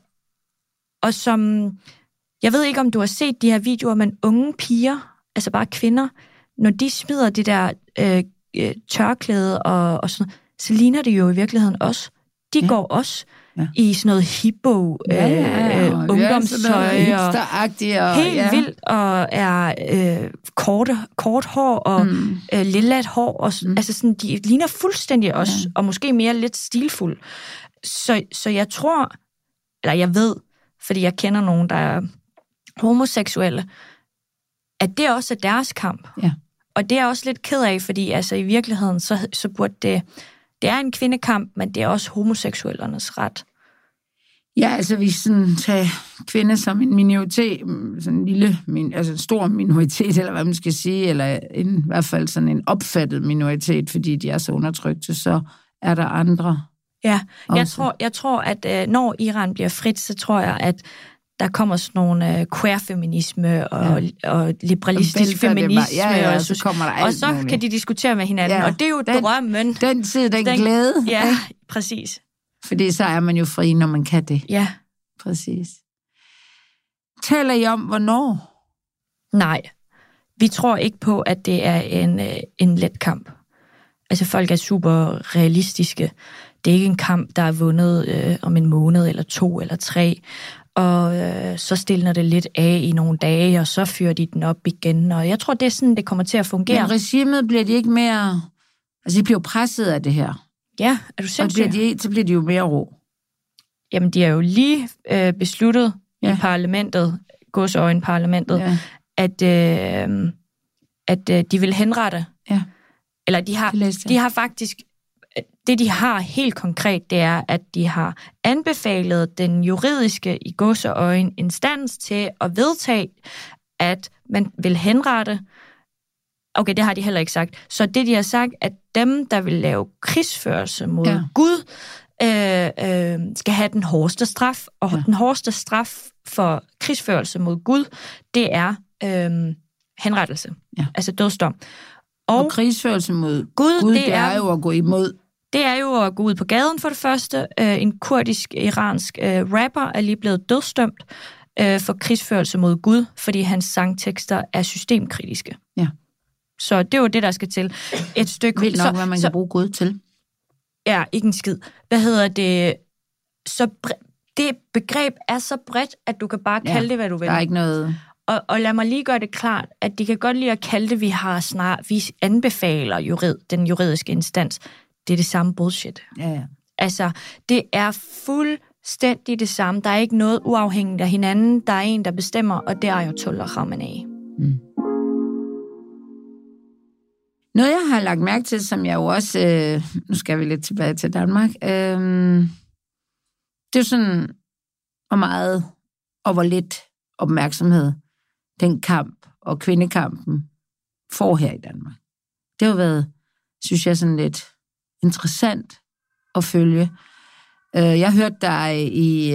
og som, jeg ved ikke, om du har set de her videoer, men unge piger, altså bare kvinder, når de smider det der øh, tørklæde og, og sådan, så ligner det jo i virkeligheden også. De ja. Går også ja. I sådan noget hippo, ja, ja, øh, ungdomstøj, ja, og helt ja. Vildt, og er øh, kort, kort hår, og mm. øh, lillet hår, og, mm. altså sådan, de ligner fuldstændig også, ja. Og måske mere lidt stilfuld. Så, så jeg tror, eller jeg ved, fordi jeg kender nogen, der er homoseksuelle, at det også er deres kamp. Ja. Og det er jeg også lidt ked af, fordi altså, i virkeligheden, så, så burde det... Det er en kvindekamp, men det er også homoseksuellernes ret. Ja, altså vi sådan tager kvinder som en minoritet, sådan en lille, altså en stor minoritet, eller hvad man skal sige, eller en, i hvert fald sådan en opfattet minoritet, fordi de er så undertrykte, så er der andre. Ja, jeg tror, jeg tror, at når Iran bliver frit, så tror jeg, at der kommer sådan nogle uh, queer-feminisme og, ja. og liberalistisk og feminisme. Ja, ja, og, så kommer der alt og så muligt. kan de diskutere med hinanden, ja, og det er jo den, drømmen. Den tid, den, den glæde. Ja, ja, præcis. Fordi så er man jo fri, når man kan det. Ja. Præcis. Taler I om, hvornår? Nej, vi tror ikke på, at det er en, en let kamp. Altså, folk er super realistiske. Det er ikke en kamp, der er vundet øh, om en måned, eller to, eller tre. Og øh, så stiller det lidt af i nogle dage, og så fyrer de den op igen. Og jeg tror, det er sådan, det kommer til at fungere. Men regimet bliver de ikke mere... Altså, de bliver presset af det her. Ja, er du sindssyg? Og bliver de, så bliver de jo mere ro. Jamen, de er jo lige øh, besluttet ja. i parlamentet, godsøjne-parlamentet, ja. at, øh, at øh, de vil henrette. Ja. Eller de har, de har faktisk... Det, de har helt konkret, det er, at de har anbefalet den juridiske i godsøjne instans til at vedtage, at man vil henrette. Okay, det har de heller ikke sagt. Så det, de har sagt, at dem, der vil lave krigsførelse mod ja. Gud, øh, øh, skal have den hårdeste straf. Og ja. den hårdeste straf for krigsførelse mod Gud, det er øh, henrettelse. Ja. Altså dødsdom. Og, og krigsførelse mod Gud, Gud det, det er, er jo at gå imod. Det er jo at gå ud på gaden for det første. En kurdisk-iransk rapper er lige blevet dødsdømt for krigsførelse mod Gud, fordi hans sangtekster er systemkritiske. Ja. Så det er jo det, der skal til. Et stykke... Vildt nok, så, hvad man så, kan bruge Gud til. Ja, ikke en skid. Hvad hedder det? Så det begreb er så bredt, at du kan bare kalde ja, det, hvad du vil. Der er ikke noget... Og, og lad mig lige gøre det klart, at de kan godt lide at kalde det, vi har snart, vi anbefaler jurid, den juridiske instans. Det er det samme bullshit. Ja, ja. Altså, det er fuldstændig det samme. Der er ikke noget uafhængigt af hinanden. Der er en, der bestemmer, og det er Ayatollah Khamenei. Mm. Noget, jeg har lagt mærke til, som jeg jo også... Øh, nu skal vi lidt tilbage til Danmark. Øh, det er jo sådan, hvor meget og hvor lidt opmærksomhed den kamp og kvindekampen får her i Danmark. Det har jo været, synes jeg, sådan lidt interessant at følge. Jeg hørte dig i,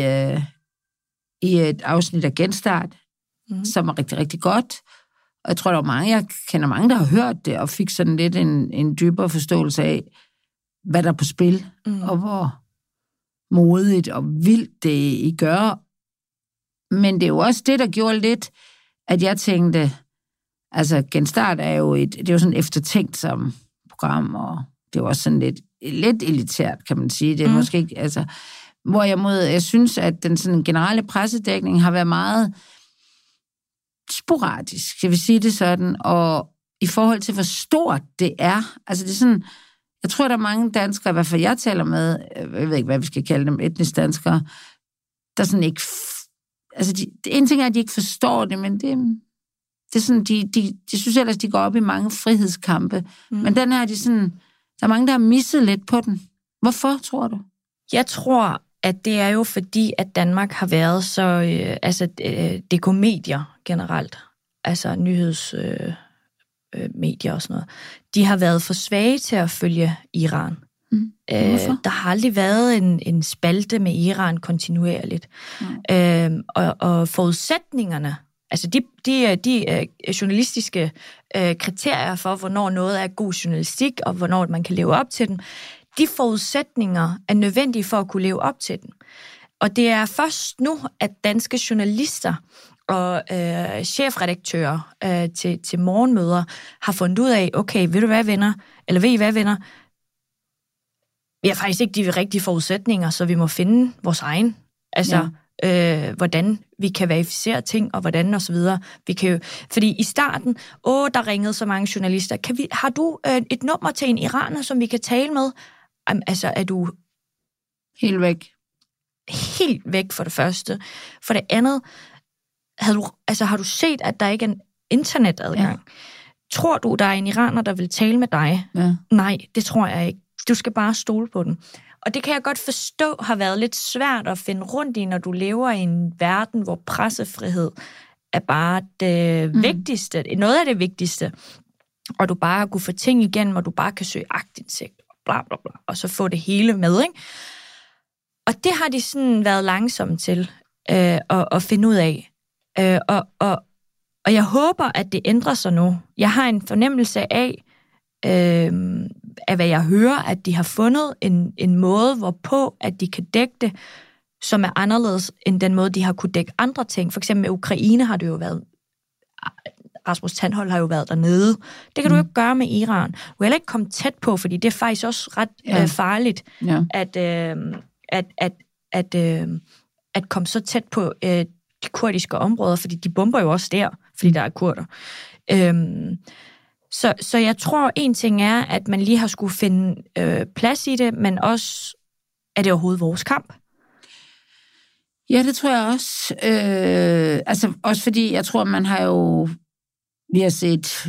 i et afsnit af Genstart, mm. som er rigtig, rigtig godt. Og jeg tror, der er mange, jeg kender mange, der har hørt det, og fik sådan lidt en, en dybere forståelse af, hvad der er på spil, mm. og hvor modigt og vildt det I gør. Men det er jo også det, der gjorde lidt, at jeg tænkte, altså Genstart er jo et, det er jo sådan eftertænkt som program, og det er jo også sådan lidt, lidt elitært, kan man sige. Det er mm. måske ikke, altså, hvor jeg mod, jeg synes, at den sådan generelle pressedækning har været meget sporadisk, jeg vil sige det sådan, og i forhold til, hvor stort det er, altså det er sådan, jeg tror, der er mange danskere, i hvert fald jeg taler med, jeg ved ikke, hvad vi skal kalde dem, etnisk danskere, der sådan ikke, altså de, en ting er, at de ikke forstår det, men det, det er sådan, de, de, de synes ellers, de går op i mange frihedskampe, mm. men den her, de sådan, der er mange, der har misset lidt på den. Hvorfor, tror du? Jeg tror, at det er jo fordi, at Danmark har været så, øh, altså øh, D K-medier generelt, altså nyhedsmedier øh, øh, og sådan noget, de har været for svage til at følge Iran. Mm. Øh, der har aldrig været en, en spalte med Iran kontinuerligt. Mm. Øh, og, og forudsætningerne, altså de, de, de uh, journalistiske uh, kriterier for, hvornår noget er god journalistik, og hvornår man kan leve op til den, de forudsætninger er nødvendige for at kunne leve op til den. Og det er først nu, at danske journalister og øh, chefredaktører øh, til, til morgenmøder har fundet ud af, okay, ved du hvad, venner? Eller ved I hvad, venner? Vi har faktisk ikke de rigtige forudsætninger, så vi må finde vores egen. Altså, ja. øh, hvordan vi kan verificere ting, og hvordan og så videre. Vi kan jo, fordi i starten, åh, der ringede så mange journalister. Kan vi, har du øh, et nummer til en iraner, som vi kan tale med? Um, altså, er du... Helt væk. Helt væk for det første. For det andet, havde du, altså, har du set, at der ikke er internetadgang. Ja. Tror du, der er en iraner, der vil tale med dig? Ja. Nej, det tror jeg ikke. Du skal bare stole på den. Og det kan jeg godt forstå har været lidt svært at finde rundt i, når du lever i en verden, hvor pressefrihed er bare det mm. vigtigste, noget af det vigtigste. Og du bare kunne få ting igennem, og du bare kan søge aktindsigt, og bla bla bla, og så få det hele med, ikke? Og det har de sådan været langsomme til øh, at, at finde ud af. Øh, og, og, og jeg håber, at det ændrer sig nu. Jeg har en fornemmelse af, øh, af hvad jeg hører, at de har fundet en, en måde, hvorpå at de kan dække det, som er anderledes end den måde, de har kunne dække andre ting. For eksempel med Ukraine har det jo været... Rasmus Tandholt har jo været dernede. Det kan mm. du ikke gøre med Iran. Du kan heller ikke komme tæt på, fordi det er faktisk også ret ja. øh, farligt, ja. at, øh, at, at, at, øh, at komme så tæt på øh, de kurdiske områder, fordi de bomber jo også der, fordi der er kurder. Øhm, så, så jeg tror, en ting er, at man lige har skulle finde øh, plads i det, men også, er det overhovedet vores kamp? Ja, det tror jeg også. Øh, altså også fordi, jeg tror, man har jo vi har set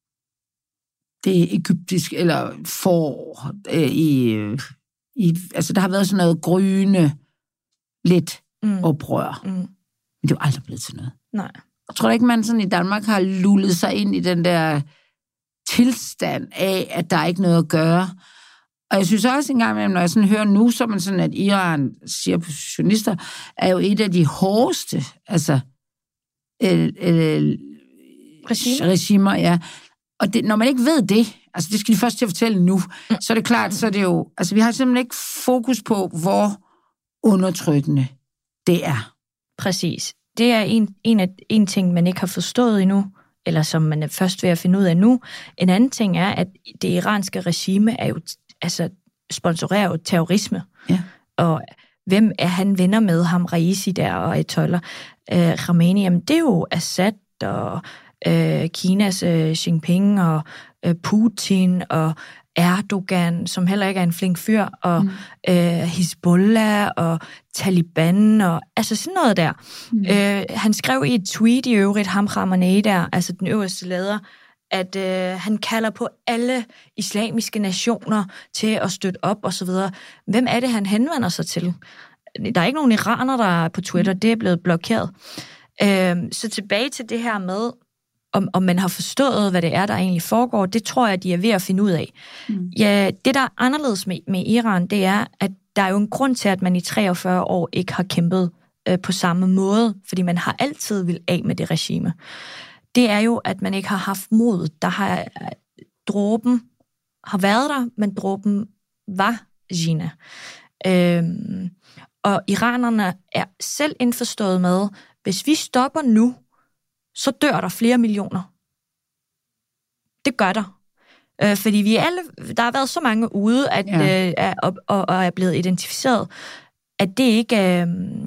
det egyptiske, eller for øh, i, i, altså der har været sådan noget gryende lidt mm. oprør. Mm. Men det er jo aldrig blevet til noget. Nej. Jeg tror ikke, man sådan i Danmark har lullet sig ind i den der tilstand af, at der er ikke noget at gøre. Og jeg synes også engang, når jeg sådan hører nu, så man sådan, at Iran, siger journalister, er jo et af de hårdeste, altså øh, øh, regimer. regimer, ja. Og det, når man ikke ved det, altså det skal de først til at fortælle nu, mm. så er det klart, så er det jo, altså vi har simpelthen ikke fokus på, hvor undertrykkende det er. Præcis. Det er en, en, af, en ting, man ikke har forstået endnu, eller som man er først ved at finde ud af nu. En anden ting er, at det iranske regime er jo, altså sponsorerer jo terrorisme. Ja. Og hvem er han venner med, ham Raisi der og Ayatollah øh, Khamenei? Jamen det er jo Assad og øh, Kinas øh, Jinping og øh, Putin og Erdogan, som heller ikke er en flink fyr, og mm. øh, Hezbollah og Taliban, og altså sådan noget der. Mm. Øh, han skrev i et tweet i øvrigt, ham Khamenei der, altså den øverste leder, at øh, han kalder på alle islamiske nationer til at støtte op og så videre. Hvem er det, han henvender sig til? Der er ikke nogen iraner, der er på Twitter, det er blevet blokeret. Øh, så tilbage til det her med, Om, om man har forstået, hvad det er, der egentlig foregår, det tror jeg, de er ved at finde ud af. Mm. Ja, det, der er anderledes med, med Iran, det er, at der er jo en grund til, at man i treogfyrre år ikke har kæmpet øh, på samme måde, fordi man har altid vil af med det regime. Det er jo, at man ikke har haft mod. Der har dråben har været der, men dråben var Jinnah. Øhm, og iranerne er selv indforstået med, hvis vi stopper nu, så dør der flere millioner. Det gør der. Øh, fordi vi alle, der har været så mange ude, at, ja. øh, er, og, og, og er blevet identificeret, at det ikke... Øh,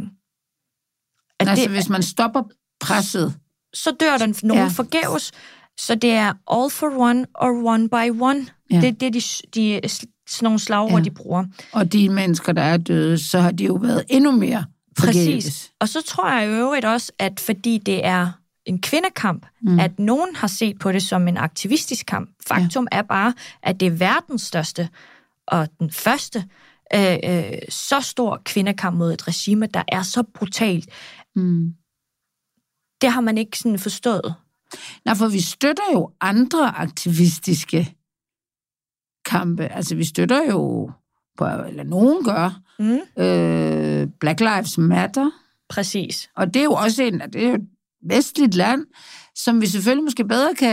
at altså, det, hvis man stopper presset... Så dør der nogen ja. forgæves. Så det er all for one or one by one. Ja. Det, det er de, de, sådan nogle slagord, ja. de bruger. Og de mennesker, der er døde, så har de jo været endnu mere forgæves. Præcis. Og så tror jeg i øvrigt også, at fordi det er en kvindekamp, mm. at nogen har set på det som en aktivistisk kamp. Faktum ja. er bare, at det er verdens største og den første øh, øh, så stor kvindekamp mod et regime, der er så brutalt. Mm. Det har man ikke sådan forstået. Nej, for vi støtter jo andre aktivistiske kampe. Altså, vi støtter jo, eller nogen gør, mm. øh, Black Lives Matter. Præcis. Og det er jo også en, det er jo et vestligt land, som vi selvfølgelig måske bedre kan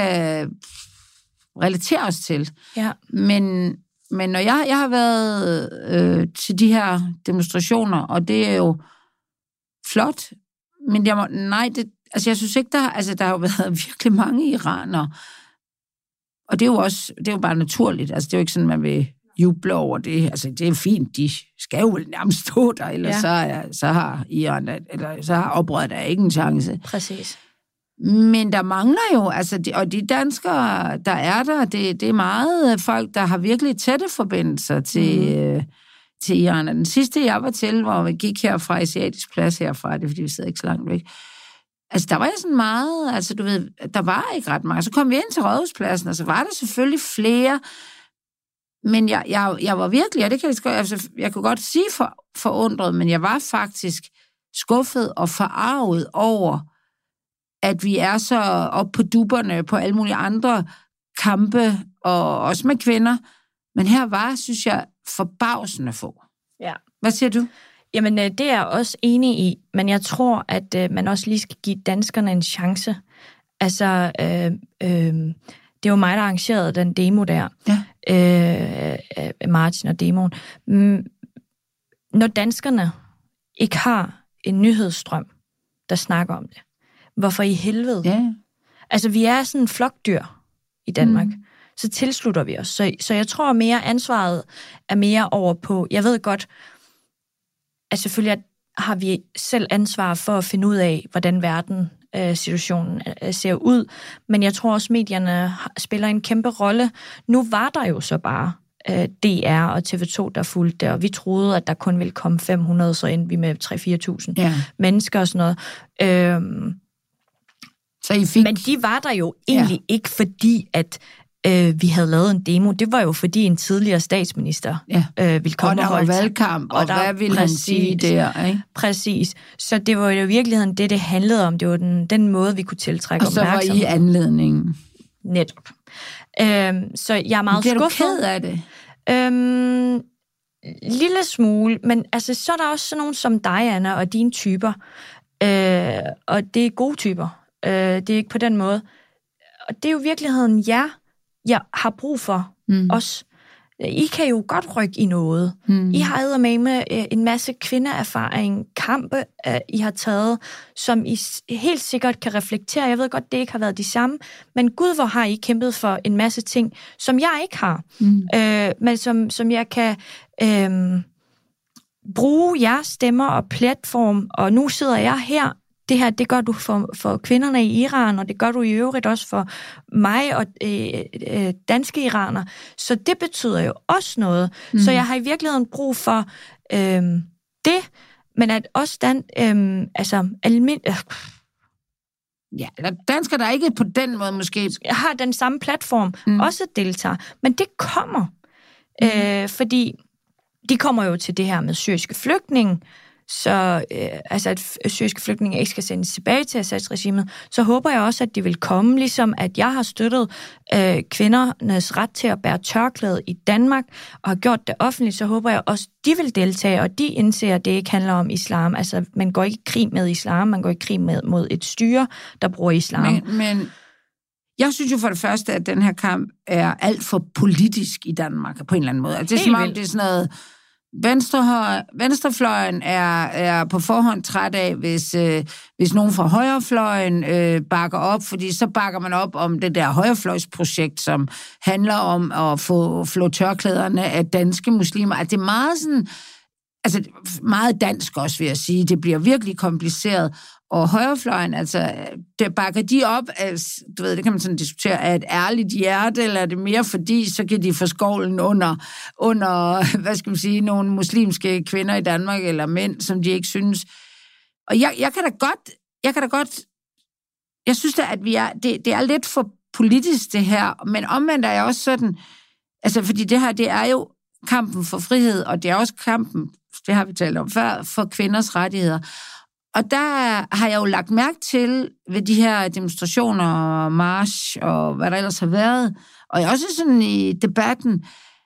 relatere os til. Ja. Men, men når jeg, jeg har været øh, til de her demonstrationer, og det er jo flot, men jeg må, nej, det, altså jeg synes ikke, der, altså der har jo været virkelig mange iranere, og det er jo også, det er jo bare naturligt, altså det er jo ikke sådan, man vil juble over det, altså det er fint, de skal jo nærmest stå der, eller ja. så, er, så har Iran, eller så har oprøret der ikke en chance. Præcis. Men der mangler jo, altså, de, og de danskere, der er der, det, det er meget folk, der har virkelig tætte forbindelser til, mm. øh, til Iran. Og den sidste, jeg var til, hvor vi gik herfra, Asiatisk Plads herfra, det er fordi, vi sidder ikke så langt væk, Altså, der var jeg sådan meget, altså du ved, der var ikke ret mange. Så kom vi ind til Rådhuspladsen, og så var der selvfølgelig flere, men jeg, jeg, jeg var virkelig, og det kan jeg, altså, jeg kunne godt sige for, forundret, men jeg var faktisk skuffet og forarvet over, at vi er så oppe på dupperne på alle mulige andre kampe, og også med kvinder, men her var, synes jeg, forbavsende få. Ja. Hvad siger du? Jamen, det er jeg også enig i, men jeg tror, at øh, man også lige skal give danskerne en chance. Altså, øh, øh, det er jo mig, der arrangerede den demo der. Ja. Øh, Martin og demoen. Mm, når danskerne ikke har en nyhedsstrøm, der snakker om det, hvorfor i helvede? Ja. Altså, vi er sådan en flokdyr i Danmark. Mm. Så tilslutter vi os. Så, så jeg tror mere, ansvaret er mere over på, jeg ved godt, at selvfølgelig har vi selv ansvar for at finde ud af, hvordan verden, øh, situationen øh, ser ud, men jeg tror også, medierne spiller en kæmpe rolle. Nu var der jo så bare øh, D R og T V to, der fulgte det, og vi troede, at der kun ville komme fem hundrede, så endte vi med tre til fire tusind ja. mennesker og sådan noget. Øhm, så I fik... Men de var der jo egentlig ja. ikke, fordi at øh, vi havde lavet en demo. Det var jo fordi en tidligere statsminister ja. øh, ville komme og og holde valgkamp, og, og hvad ville præcis, han sige der? Ikke? Præcis. Så det var jo i virkeligheden det, det handlede om. Det var den, den måde, vi kunne tiltrække opmærksomhed. Og så var I anledningen. Netop. Øhm, så jeg er meget skuffet. skuffet. Bliver du ked af det? Øhm, lille smule, men altså, så er der også sådan nogen som dig, Anna, og dine typer. Øh, og det er gode typer. Øh, det er ikke på den måde. Og det er jo i virkeligheden jer, jeg har brug for mm. os. I kan jo godt rykke i noget. Mm. I har eddermame med en masse kvindeerfaring, kampe, I har taget, som I helt sikkert kan reflektere. Jeg ved godt, det ikke har været de samme, men Gud, hvor har I kæmpet for en masse ting, som jeg ikke har. Mm. Øh, men som, som jeg kan øh, bruge jeres stemmer og platform, og nu sidder jeg her. Det her, det gør du for, for kvinderne i Iran, og det gør du i øvrigt også for mig og øh, øh, danske iraner. Så det betyder jo også noget. Mm. Så jeg har i virkeligheden brug for øh, det, men at også den, øh, altså almindelig... Øh, ja, eller danskere, der ikke på den måde måske... har den samme platform, mm. også deltager. Men det kommer. Mm. Øh, fordi de kommer jo til det her med syriske flygtninge, så øh, altså at syriske flygtninge ikke skal sendes tilbage til Assad-regimet, så håber jeg også, at de vil komme, ligesom at jeg har støttet øh, kvindernes ret til at bære tørklæde i Danmark, og har gjort det offentligt, så håber jeg også, de vil deltage, og de indser, at det ikke handler om islam. Altså, man går ikke i krig med islam, man går i krig med, mod et styre, der bruger islam. Men, men jeg synes jo for det første, at den her kamp er alt for politisk i Danmark, på en eller anden måde. Altså, det er som om, det er sådan noget... Venstre, venstrefløjen er, er på forhånd træt af, hvis, øh, hvis nogen fra højrefløjen øh, bakker op, fordi så bakker man op om det der højrefløjsprojekt, som handler om at få flå tørklæderne af danske muslimer. Altså, det er meget sådan, altså meget dansk også, vil jeg sige. Det bliver virkelig kompliceret. Og højrefløjen, altså, der bakker de op, altså, du ved, det kan man sådan diskutere, er et ærligt hjerte, eller er det mere fordi, så kan de få skovlen under, under, hvad skal man sige, nogle muslimske kvinder i Danmark, eller mænd, som de ikke synes. Og jeg, jeg kan da godt, jeg kan da godt, jeg synes da, at vi er, det, det er lidt for politisk, det her, men omvendt er jeg også sådan, altså, fordi det her, det er jo kampen for frihed, og det er også kampen, det har vi talt om før, for kvinders rettigheder. Og der har jeg jo lagt mærke til ved de her demonstrationer og march og hvad der ellers har været, og jeg også sådan i debatten,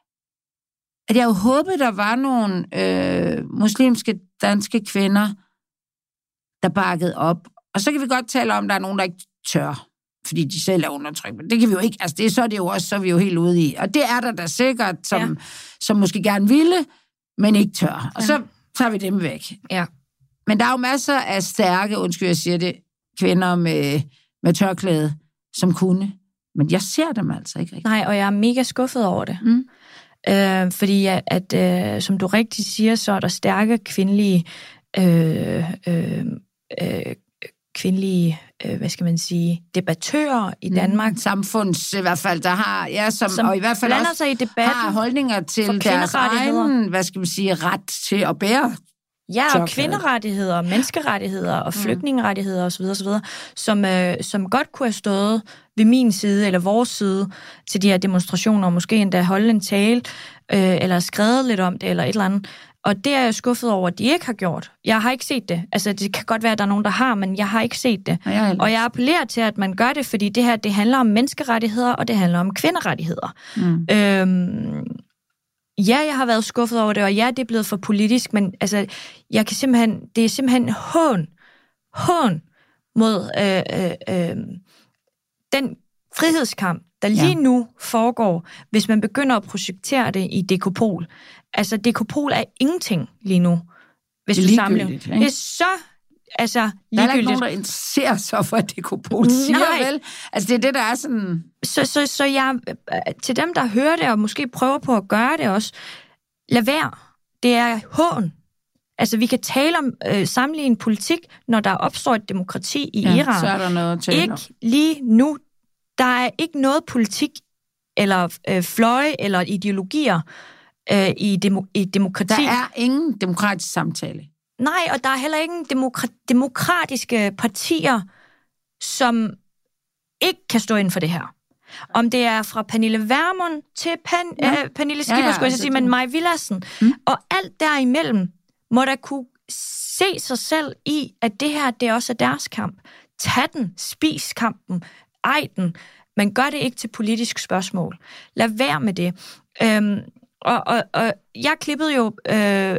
at jeg jo håbede, der var nogle øh, muslimske danske kvinder, der bakkede op. Og så kan vi godt tale om, at der er nogen, der ikke tør, fordi de selv er undertrykt. Men det kan vi jo ikke. Altså det, så er det jo også, så er vi jo helt ude i. Og det er der da sikkert, som, ja. som måske gerne ville, men ikke tør. Og ja. så tager vi dem væk. Ja. Men der er jo masser af stærke, undskyld, jeg siger det, kvinder med, med tørklæde, som kunne. Men jeg ser dem altså ikke rigtig. Nej, og jeg er mega skuffet over det. Mm. Øh, fordi at, at øh, som du rigtig siger, så er der stærke kvindelige, øh, øh, øh, kvindelige, øh, hvad skal man sige, debattører i Danmark. Mm. Samfunds i hvert fald, der har, ja, som, som og i hvert fald også sig i debatten har holdninger til deres egen, hvad skal man sige, ret til at bære Ja, og kvinderettigheder, menneskerettigheder og flygtningerettigheder osv., osv., som, øh, som godt kunne have stået ved min side eller vores side til de her demonstrationer, og måske endda holde en tale, øh, eller skrevet lidt om det, eller et eller andet. Og det er jeg skuffet over, at de ikke har gjort. Jeg har ikke set det. Altså, det kan godt være, at der er nogen, der har, men jeg har ikke set det. Og jeg, og jeg appellerer til, at man gør det, fordi det her, det handler om menneskerettigheder, og det handler om kvinderettigheder. Mm. Øhm, ja, jeg har været skuffet over det, og ja, det er blevet for politisk, men altså, jeg kan simpelthen, det er simpelthen hån, hån mod øh, øh, øh, den frihedskamp, der lige ja. nu foregår, hvis man begynder at projektere det i Dekopol. Altså, Dekopol er ingenting lige nu, hvis det er du sammenligner. Det er så altså, ligegyldigt. Der er ikke nogen, der interesserer sig for, at Dekopol siger, nej. Vel? Altså, det er det, der er sådan... Så, så, så jeg, til dem, der hører det, og måske prøver på at gøre det også, lad være. Det er hån. Altså, vi kan tale om øh, sammenligne politik, når der opstår et demokrati i ja, Iran. Så er der noget at tale ikke om. Lige nu. Der er ikke noget politik, eller øh, fløje, eller ideologier øh, i, demo, i demokrati. Der er ingen demokratisk samtale. Nej, og der er heller ingen demokra- demokratiske partier, som ikke kan stå inden for det her. Om det er fra Pernille Vermund til Pan- ja. øh, Pernille Skipper, ja, ja, skulle jeg altså, sige, men Mai Villadsen. Mm. Og alt derimellem må der kunne se sig selv i, at det her, det også er deres kamp. Tag den, spis kampen, ej den. Man gør det ikke til politisk spørgsmål. Lad være med det. Øhm, og, og, og jeg klippede jo øh,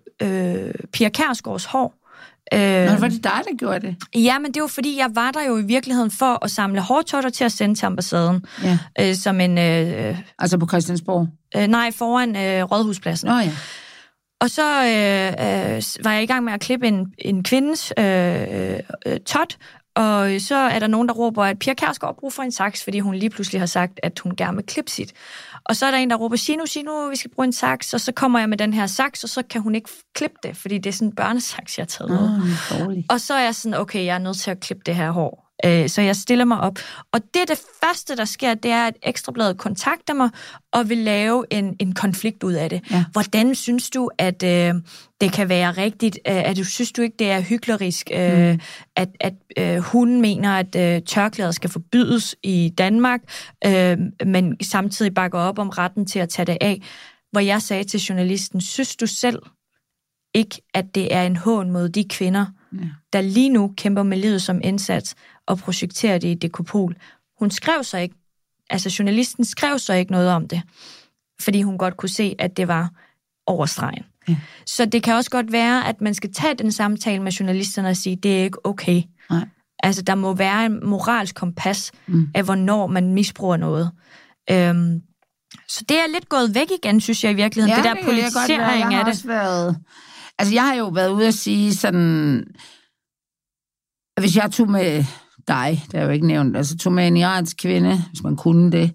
øh, Pia Kjærsgaards hår. Øh, Nå, var det dig, der gjorde det? Ja, men det var fordi, jeg var der jo i virkeligheden for at samle hårtotter til at sende til ambassaden. Ja. Øh, som en... Øh, altså på Christiansborg? Øh, nej, foran øh, Rådhuspladsen. Nå ja. Og så øh, øh, var jeg i gang med at klippe en, en kvindes øh, øh, tot, og så er der nogen, der råber, at Pia Kjærsgaard har brug for en saks, fordi hun lige pludselig har sagt, at hun gerne vil klippe sit. Og så er der en, der råber, sig nu, sig nu, vi skal bruge en saks, og så kommer jeg med den her saks, og så kan hun ikke klippe det, fordi det er sådan en børnesaks, jeg har taget med. Oh, og så er jeg sådan, okay, jeg er nødt til at klippe det her hår. Så jeg stiller mig op. Og det det første, der sker, det er, at Ekstrabladet kontakter mig og vil lave en, en konflikt ud af det. Ja. Hvordan synes du, at øh, det kan være rigtigt? At du synes du ikke, det er hyklerisk, øh, mm. at, at øh, hun mener, at øh, tørklæder skal forbydes i Danmark, øh, men samtidig bakker op om retten til at tage det af? Hvor jeg sagde til journalisten, synes du selv ikke, at det er en hån mod de kvinder, ja. der lige nu kæmper med livet som indsats og projekterer det i Dekopol? Hun skrev så ikke, altså journalisten skrev så ikke noget om det, fordi hun godt kunne se, at det var over stregen. Ja. Så det kan også godt være, at man skal tage den samtale med journalisterne og sige, det er ikke okay. Nej. Altså, der må være en moralsk kompas mm. af, hvornår man misbruger noget. Øhm, så det er lidt gået væk igen, synes jeg i virkeligheden. Ja, det der politisering af det. Været... Altså, jeg har jo været ude at sige sådan, at hvis jeg tog med dig, det er jo ikke nævnt, altså tog med en iransk kvinde, hvis man kunne det,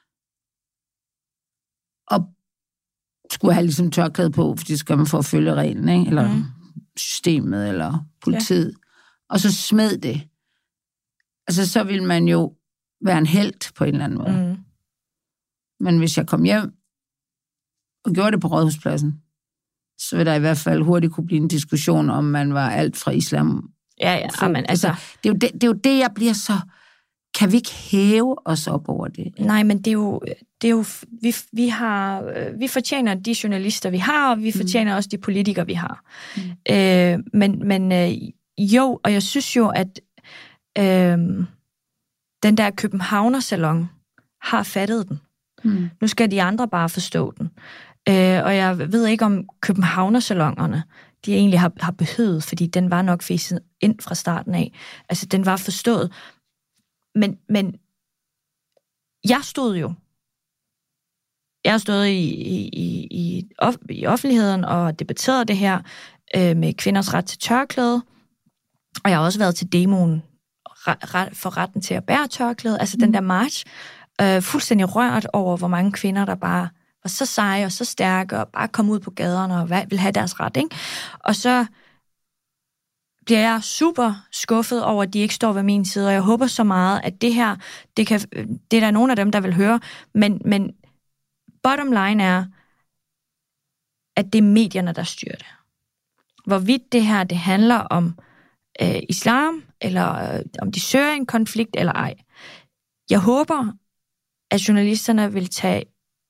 og skulle have ligesom tørklæde på, fordi det skal man for at følge reglen, ikke? Eller mm. systemet, eller politiet, ja. og så smed det. Altså, så ville man jo være en helt på en eller anden måde. Mm. Men hvis jeg kom hjem og gjorde det på Rådhuspladsen, så vil der i hvert fald hurtigt kunne blive en diskussion, om man var alt fra islam. Ja, ja, amen, altså... Det er, jo det, det er jo det, jeg bliver så... Kan vi ikke hæve os op over det? Nej, men det er jo... Det er jo vi, vi, har, vi fortjener de journalister, vi har, og vi fortjener mm. også de politikere, vi har. Mm. Øh, men men øh, jo, og jeg synes jo, at øh, den der Københavner-salon har fattet den. Mm. Nu skal de andre bare forstå den. Øh, og jeg ved ikke, om Københavner-salongerne, de egentlig har, har behøvet, fordi den var nok fiset ind fra starten af. Altså, den var forstået. Men, men jeg stod jo. Jeg har stået i, i, i, off, i offentligheden og debatteret det her øh, med kvinders ret til tørklæde. Og jeg har også været til demoen ret, for retten til at bære tørklæde. Altså, mm. den der march. Øh, fuldstændig rørt over, hvor mange kvinder, der bare var så seje og så stærke, og bare kom ud på gaderne og vil have deres ret, ikke? Og så bliver jeg super skuffet over, at de ikke står ved min side, og jeg håber så meget, at det her, det, kan, det er der nogen af dem, der vil høre, men, men bottom line er, at det er medierne, der styrer det. hvorvidt det her det handler om øh, islam, eller øh, om de søger en konflikt, eller ej. Jeg håber, at journalisterne vil tage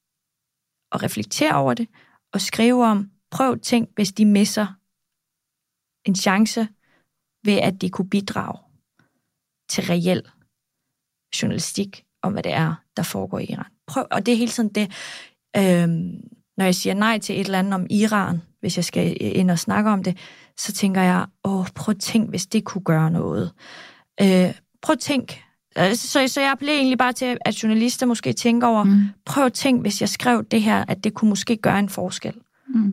og reflektere over det, og skrive om, prøv tænk, hvis de misser en chance ved, at de kunne bidrage til reel journalistik om, hvad det er, der foregår i Iran. Prøv, og det er hele tiden det, øhm, når jeg siger nej til et eller andet om Iran, hvis jeg skal ind og snakke om det, så tænker jeg, åh, prøv at tænk, hvis det kunne gøre noget. Øh, prøv at tænk. Så, så jeg appellerer egentlig bare til, at journalister måske tænker over, mm. prøv at tænk, hvis jeg skrev det her, at det kunne måske gøre en forskel. Mm.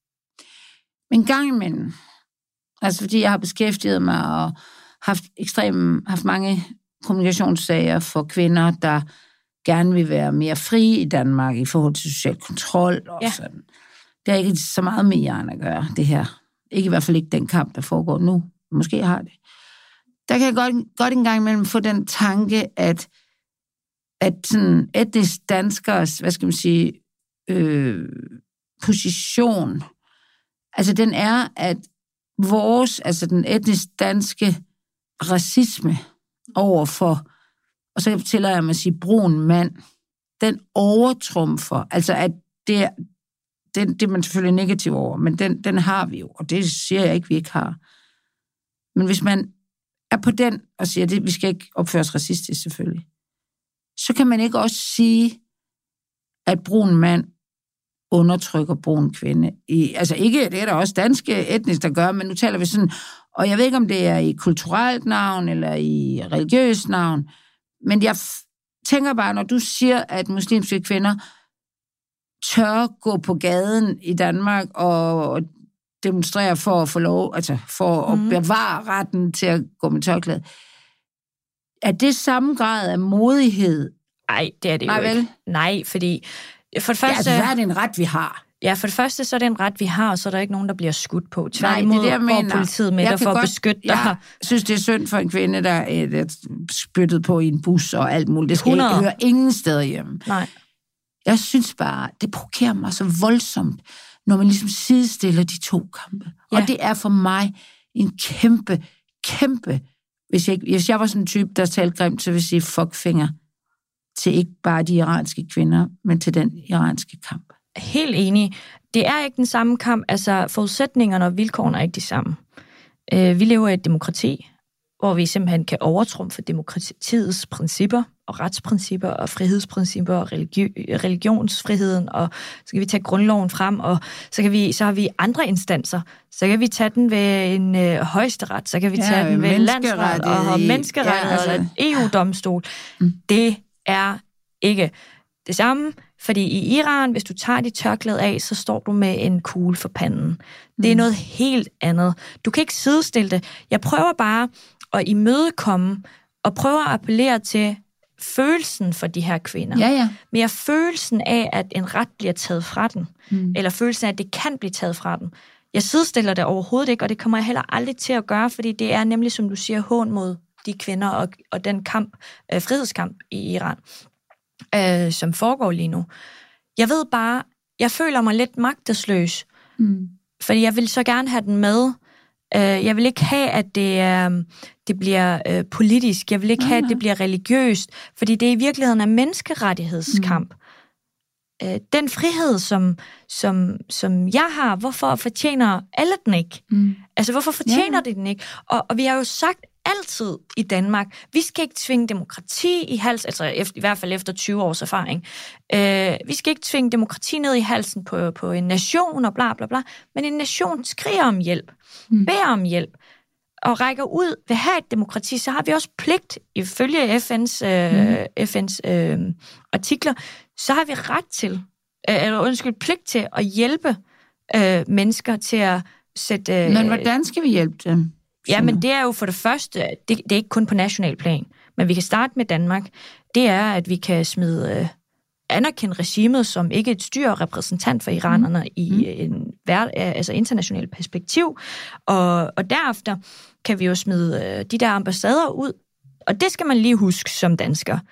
Men gang imellem, altså fordi jeg har beskæftiget mig og haft ekstremt, haft mange kommunikationssager for kvinder, der gerne vil være mere fri i Danmark i forhold til social kontrol og ja. sådan. Det har ikke så meget med Iran at gøre, det her. Ikke i hvert fald ikke den kamp, der foregår nu. Måske har det. Der kan jeg godt, godt en gang imellem få den tanke, at, at sådan etnisk danskers, hvad skal man sige, øh, position, altså den er, at vores, altså den etnisk danske racisme overfor, og så tillader jeg mig at sige, brun mand, den overtrumfer, altså at det, det, det er man selvfølgelig negativ over, men den, den har vi jo, og det siger jeg ikke, vi ikke har. Men hvis man er på den og siger, at vi skal ikke opføre os racistisk selvfølgelig, så kan man ikke også sige, at brun mand undertrykker brun kvinde. I, altså ikke, det er der også danske etnisk, der gør, men nu taler vi sådan, og jeg ved ikke, om det er i kulturelt navn eller i religiøst navn, men jeg f- tænker bare, når du siger, at muslimske kvinder tør gå på gaden i Danmark og demonstrere for at få lov, altså for mm. at bevare retten til at gå med tørklæde, er det samme grad af modighed? Nej, det er det Nej, jo vel? ikke. Nej, fordi for det første... Ja, altså, hvad er det en ret, vi har? Ja, for det første, så er det en ret, vi har, og så er der ikke nogen, der bliver skudt på. Tværtimod, Nej, det er det, jeg mener. Politiet med dig for at beskytte dig. Jeg synes, det er synd for en kvinde, der er spyttet på i en bus og alt muligt. Det skal hundrede ikke høre ingen steder hjemme. Nej. Jeg synes bare, det provokerer mig så voldsomt, når man ligesom sidestiller de to kampe. Ja. Og det er for mig en kæmpe, kæmpe... Hvis jeg, hvis jeg var sådan en type, der talte grimt, så vil jeg sige fuckfinger til ikke bare de iranske kvinder, men til den iranske kamp. Helt enig. Det er ikke den samme kamp. Altså, forudsætningerne og vilkårene er ikke de samme. Vi lever i et demokrati, hvor vi simpelthen kan overtrumfe demokratiets principper og retsprincipper og frihedsprincipper og religi- religionsfriheden, og så kan vi tage grundloven frem, og så, kan vi, så har vi andre instanser. Så kan vi tage den ved en øh, højesteret, så kan vi tage ja, den ved landsret og menneskerettigheder ja, altså. eller E U-domstol. Mm. Det er ikke det samme, fordi i Iran, hvis du tager dit tørklæde af, så står du med en kugle for panden. Det er noget helt andet. Du kan ikke sidestille det. Jeg prøver bare at imødekomme og prøver at appellere til følelsen for de her kvinder. Ja, ja. Mere følelsen af, at en ret bliver taget fra den, mm. eller følelsen af, at det kan blive taget fra den. Jeg sidestiller det overhovedet ikke, og det kommer jeg heller aldrig til at gøre, fordi det er nemlig, som du siger, hån mod de kvinder og, og den kamp, øh, frihedskamp i Iran, øh, som foregår lige nu. Jeg ved bare, jeg føler mig lidt magtesløs, mm. fordi jeg vil så gerne have den med. Jeg vil ikke have, at det, øh, det bliver øh, politisk. Jeg vil ikke have, at det bliver religiøst, fordi det i virkeligheden er menneskerettighedskamp. Mm. Øh, den frihed, som, som, som jeg har, hvorfor fortjener alle den ikke? Mm. Altså, hvorfor fortjener ja. de den ikke? Og, og vi har jo sagt altid i Danmark, vi skal ikke tvinge demokrati i hals, altså efter, i hvert fald efter tyve års erfaring. Øh, vi skal ikke tvinge demokrati ned i halsen på, på en nation og bla bla bla, men en nation skriger om hjælp, mm. beder om hjælp, og rækker ud, vil have et demokrati, så har vi også pligt, ifølge F N's, øh, mm. F N's øh, artikler, så har vi ret til, øh, eller undskyld, pligt til at hjælpe øh, mennesker til at sætte... Øh, men hvordan skal vi hjælpe dem? Ja, men det er jo for det første, det, det er ikke kun på national plan, men vi kan starte med Danmark. Det er, at vi kan smide, øh, anerkende regimet som ikke et styre repræsentant for iranerne mm. i en verd, altså international perspektiv, og, og derefter kan vi jo smide øh, de der ambassader ud, og det skal man lige huske som dansker,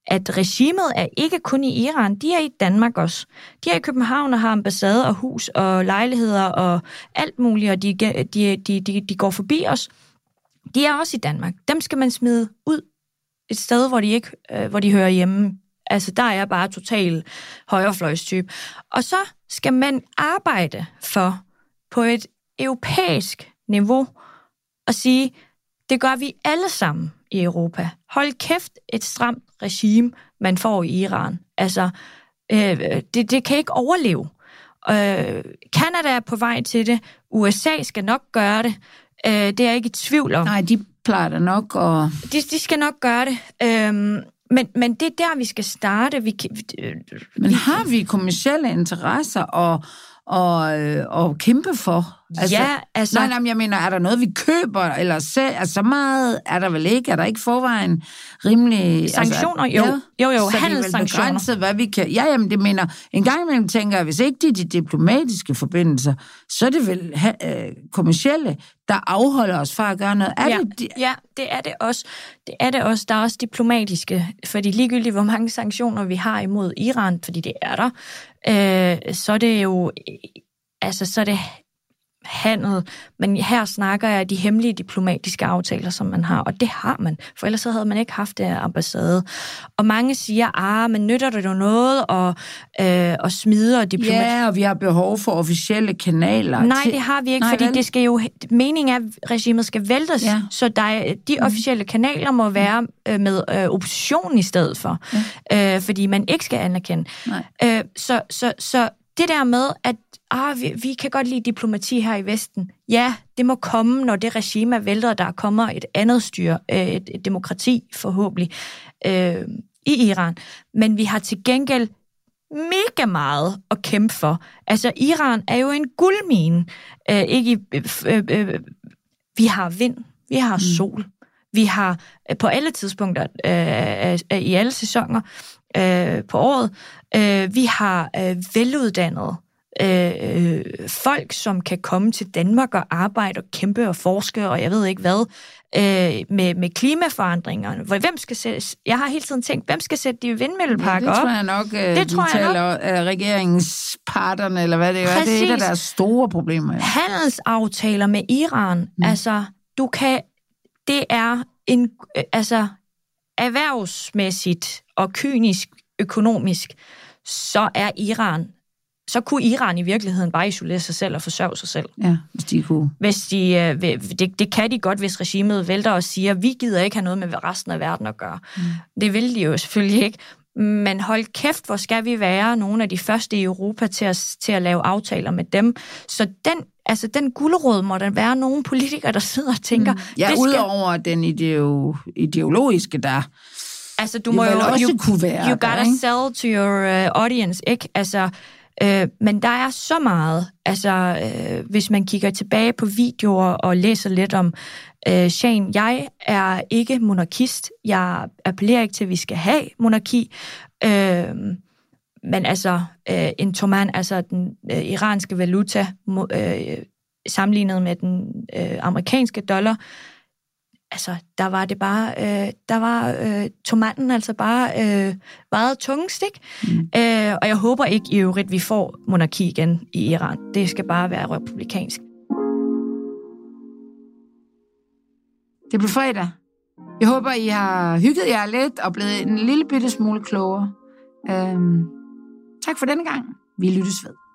at regimet er ikke kun i Iran, de er i Danmark også. De er i København og har ambassade og hus og lejligheder og alt muligt, og de, de, de, de, de går forbi os. De er også i Danmark. Dem skal man smide ud et sted, hvor de ikke øh, hvor de hører hjemme. Altså, der er bare total højrefløjstype. Og så skal man arbejde for på et europæisk niveau og sige, det gør vi alle sammen i Europa. Hold kæft, et stramt regime, man får i Iran. Altså, øh, det, det kan ikke overleve. Øh, Canada er på vej til det. U S A skal nok gøre det. Øh, det er jeg ikke i tvivl om. Nej, de plejer det nok. Og... De, de skal nok gøre det. Øh, men, men det er der, vi skal starte. Vi, øh, men har vi kommercielle interesser og, og, øh, og kæmpe for? Altså, ja, altså... Nej, nej, jeg mener, er der noget, vi køber, eller selv, altså så meget er der vel ikke? Er der ikke forvejen rimelig... Sanktioner? Altså, jo, ja, jo, jo, så handelssanktioner. Begrænset, hvad vi kan... Ja, jamen, det mener... En gang imellem tænker jeg, hvis ikke de, de diplomatiske forbindelser, så er det vel ha, øh, kommercielle, der afholder os fra at gøre noget. Er ja, det, de... ja, det er det også. Det er det også. Der er også diplomatiske, fordi ligegyldigt, hvor mange sanktioner vi har imod Iran, fordi det er der, øh, så er det jo... Altså, så er det... handel, men her snakker jeg af de hemmelige diplomatiske aftaler, som man har, og det har man, for ellers så havde man ikke haft det ambassade. Og mange siger, ah, men nytter det jo noget og, øh, og smider diplomati? Ja, og vi har behov for officielle kanaler. Nej, til... det har vi ikke, Nej, fordi vel? det skal jo, meningen er, at regimet skal væltes, ja. så der, de officielle kanaler må være øh, med øh, opposition i stedet for, ja. øh, fordi man ikke skal anerkende. Øh, så, så, så det der med, at ah, vi, vi kan godt lide diplomati her i Vesten. Ja, det må komme, når det regime er væltet, og der kommer et andet styre, et, et demokrati forhåbentlig, øh, i Iran. Men vi har til gengæld mega meget at kæmpe for. Altså, Iran er jo en guldmine. Øh, ikke, øh, øh, vi har vind, vi har sol, vi har øh, på alle tidspunkter, øh, øh, i alle sæsoner øh, på året, øh, vi har øh, veluddannede Øh, folk, som kan komme til Danmark og arbejde og kæmpe og forske, og jeg ved ikke hvad, øh, med, med klimaforandringerne. Hvem skal sætte, jeg har hele tiden tænkt, hvem skal sætte de vindmølleparker op? Ja, det tror jeg nok, øh, det de tror taler af regeringsparterne, eller hvad det er. Det er et af deres store problemer. Ja. Handelsaftaler med Iran, mm. altså, du kan, det er en, altså, erhvervsmæssigt og kynisk økonomisk, så er Iran så kunne Iran i virkeligheden bare isolere sig selv og forsørge sig selv. Ja, hvis de kunne. Hvis de, det, det kan de godt, hvis regimet vælter og siger, vi gider ikke have noget med resten af verden at gøre. Mm. Det vil de jo selvfølgelig ikke. Men hold kæft, hvor skal vi være nogle af de første i Europa til at, til at lave aftaler med dem. Så den, altså den gulerod må der være nogle politikere, der sidder og tænker... Mm. Ja, skal... udover den ideo, ideologiske, der... Altså, du må jo... også you, kunne være you gotta der, ikke? sell to your uh, audience, ikke? Altså... Øh, men der er så meget, altså øh, hvis man kigger tilbage på videoer og læser lidt om øh, Shane, jeg er ikke monarkist, jeg appellerer ikke til, at vi skal have monarki, øh, men altså øh, en toman, altså den øh, iranske valuta, øh, sammenlignet med den øh, amerikanske dollar, altså, der var det bare, øh, der var øh, tomaten altså bare øh, meget tungest, ikke? Mm. Øh, og jeg håber ikke i øvrigt, vi får monarki igen i Iran. Det skal bare være republikansk. Det blev fredag. Jeg håber, I har hygget jer lidt og blevet en lille bitte smule klogere. Øhm, tak for denne gang. Vi lyttes ved.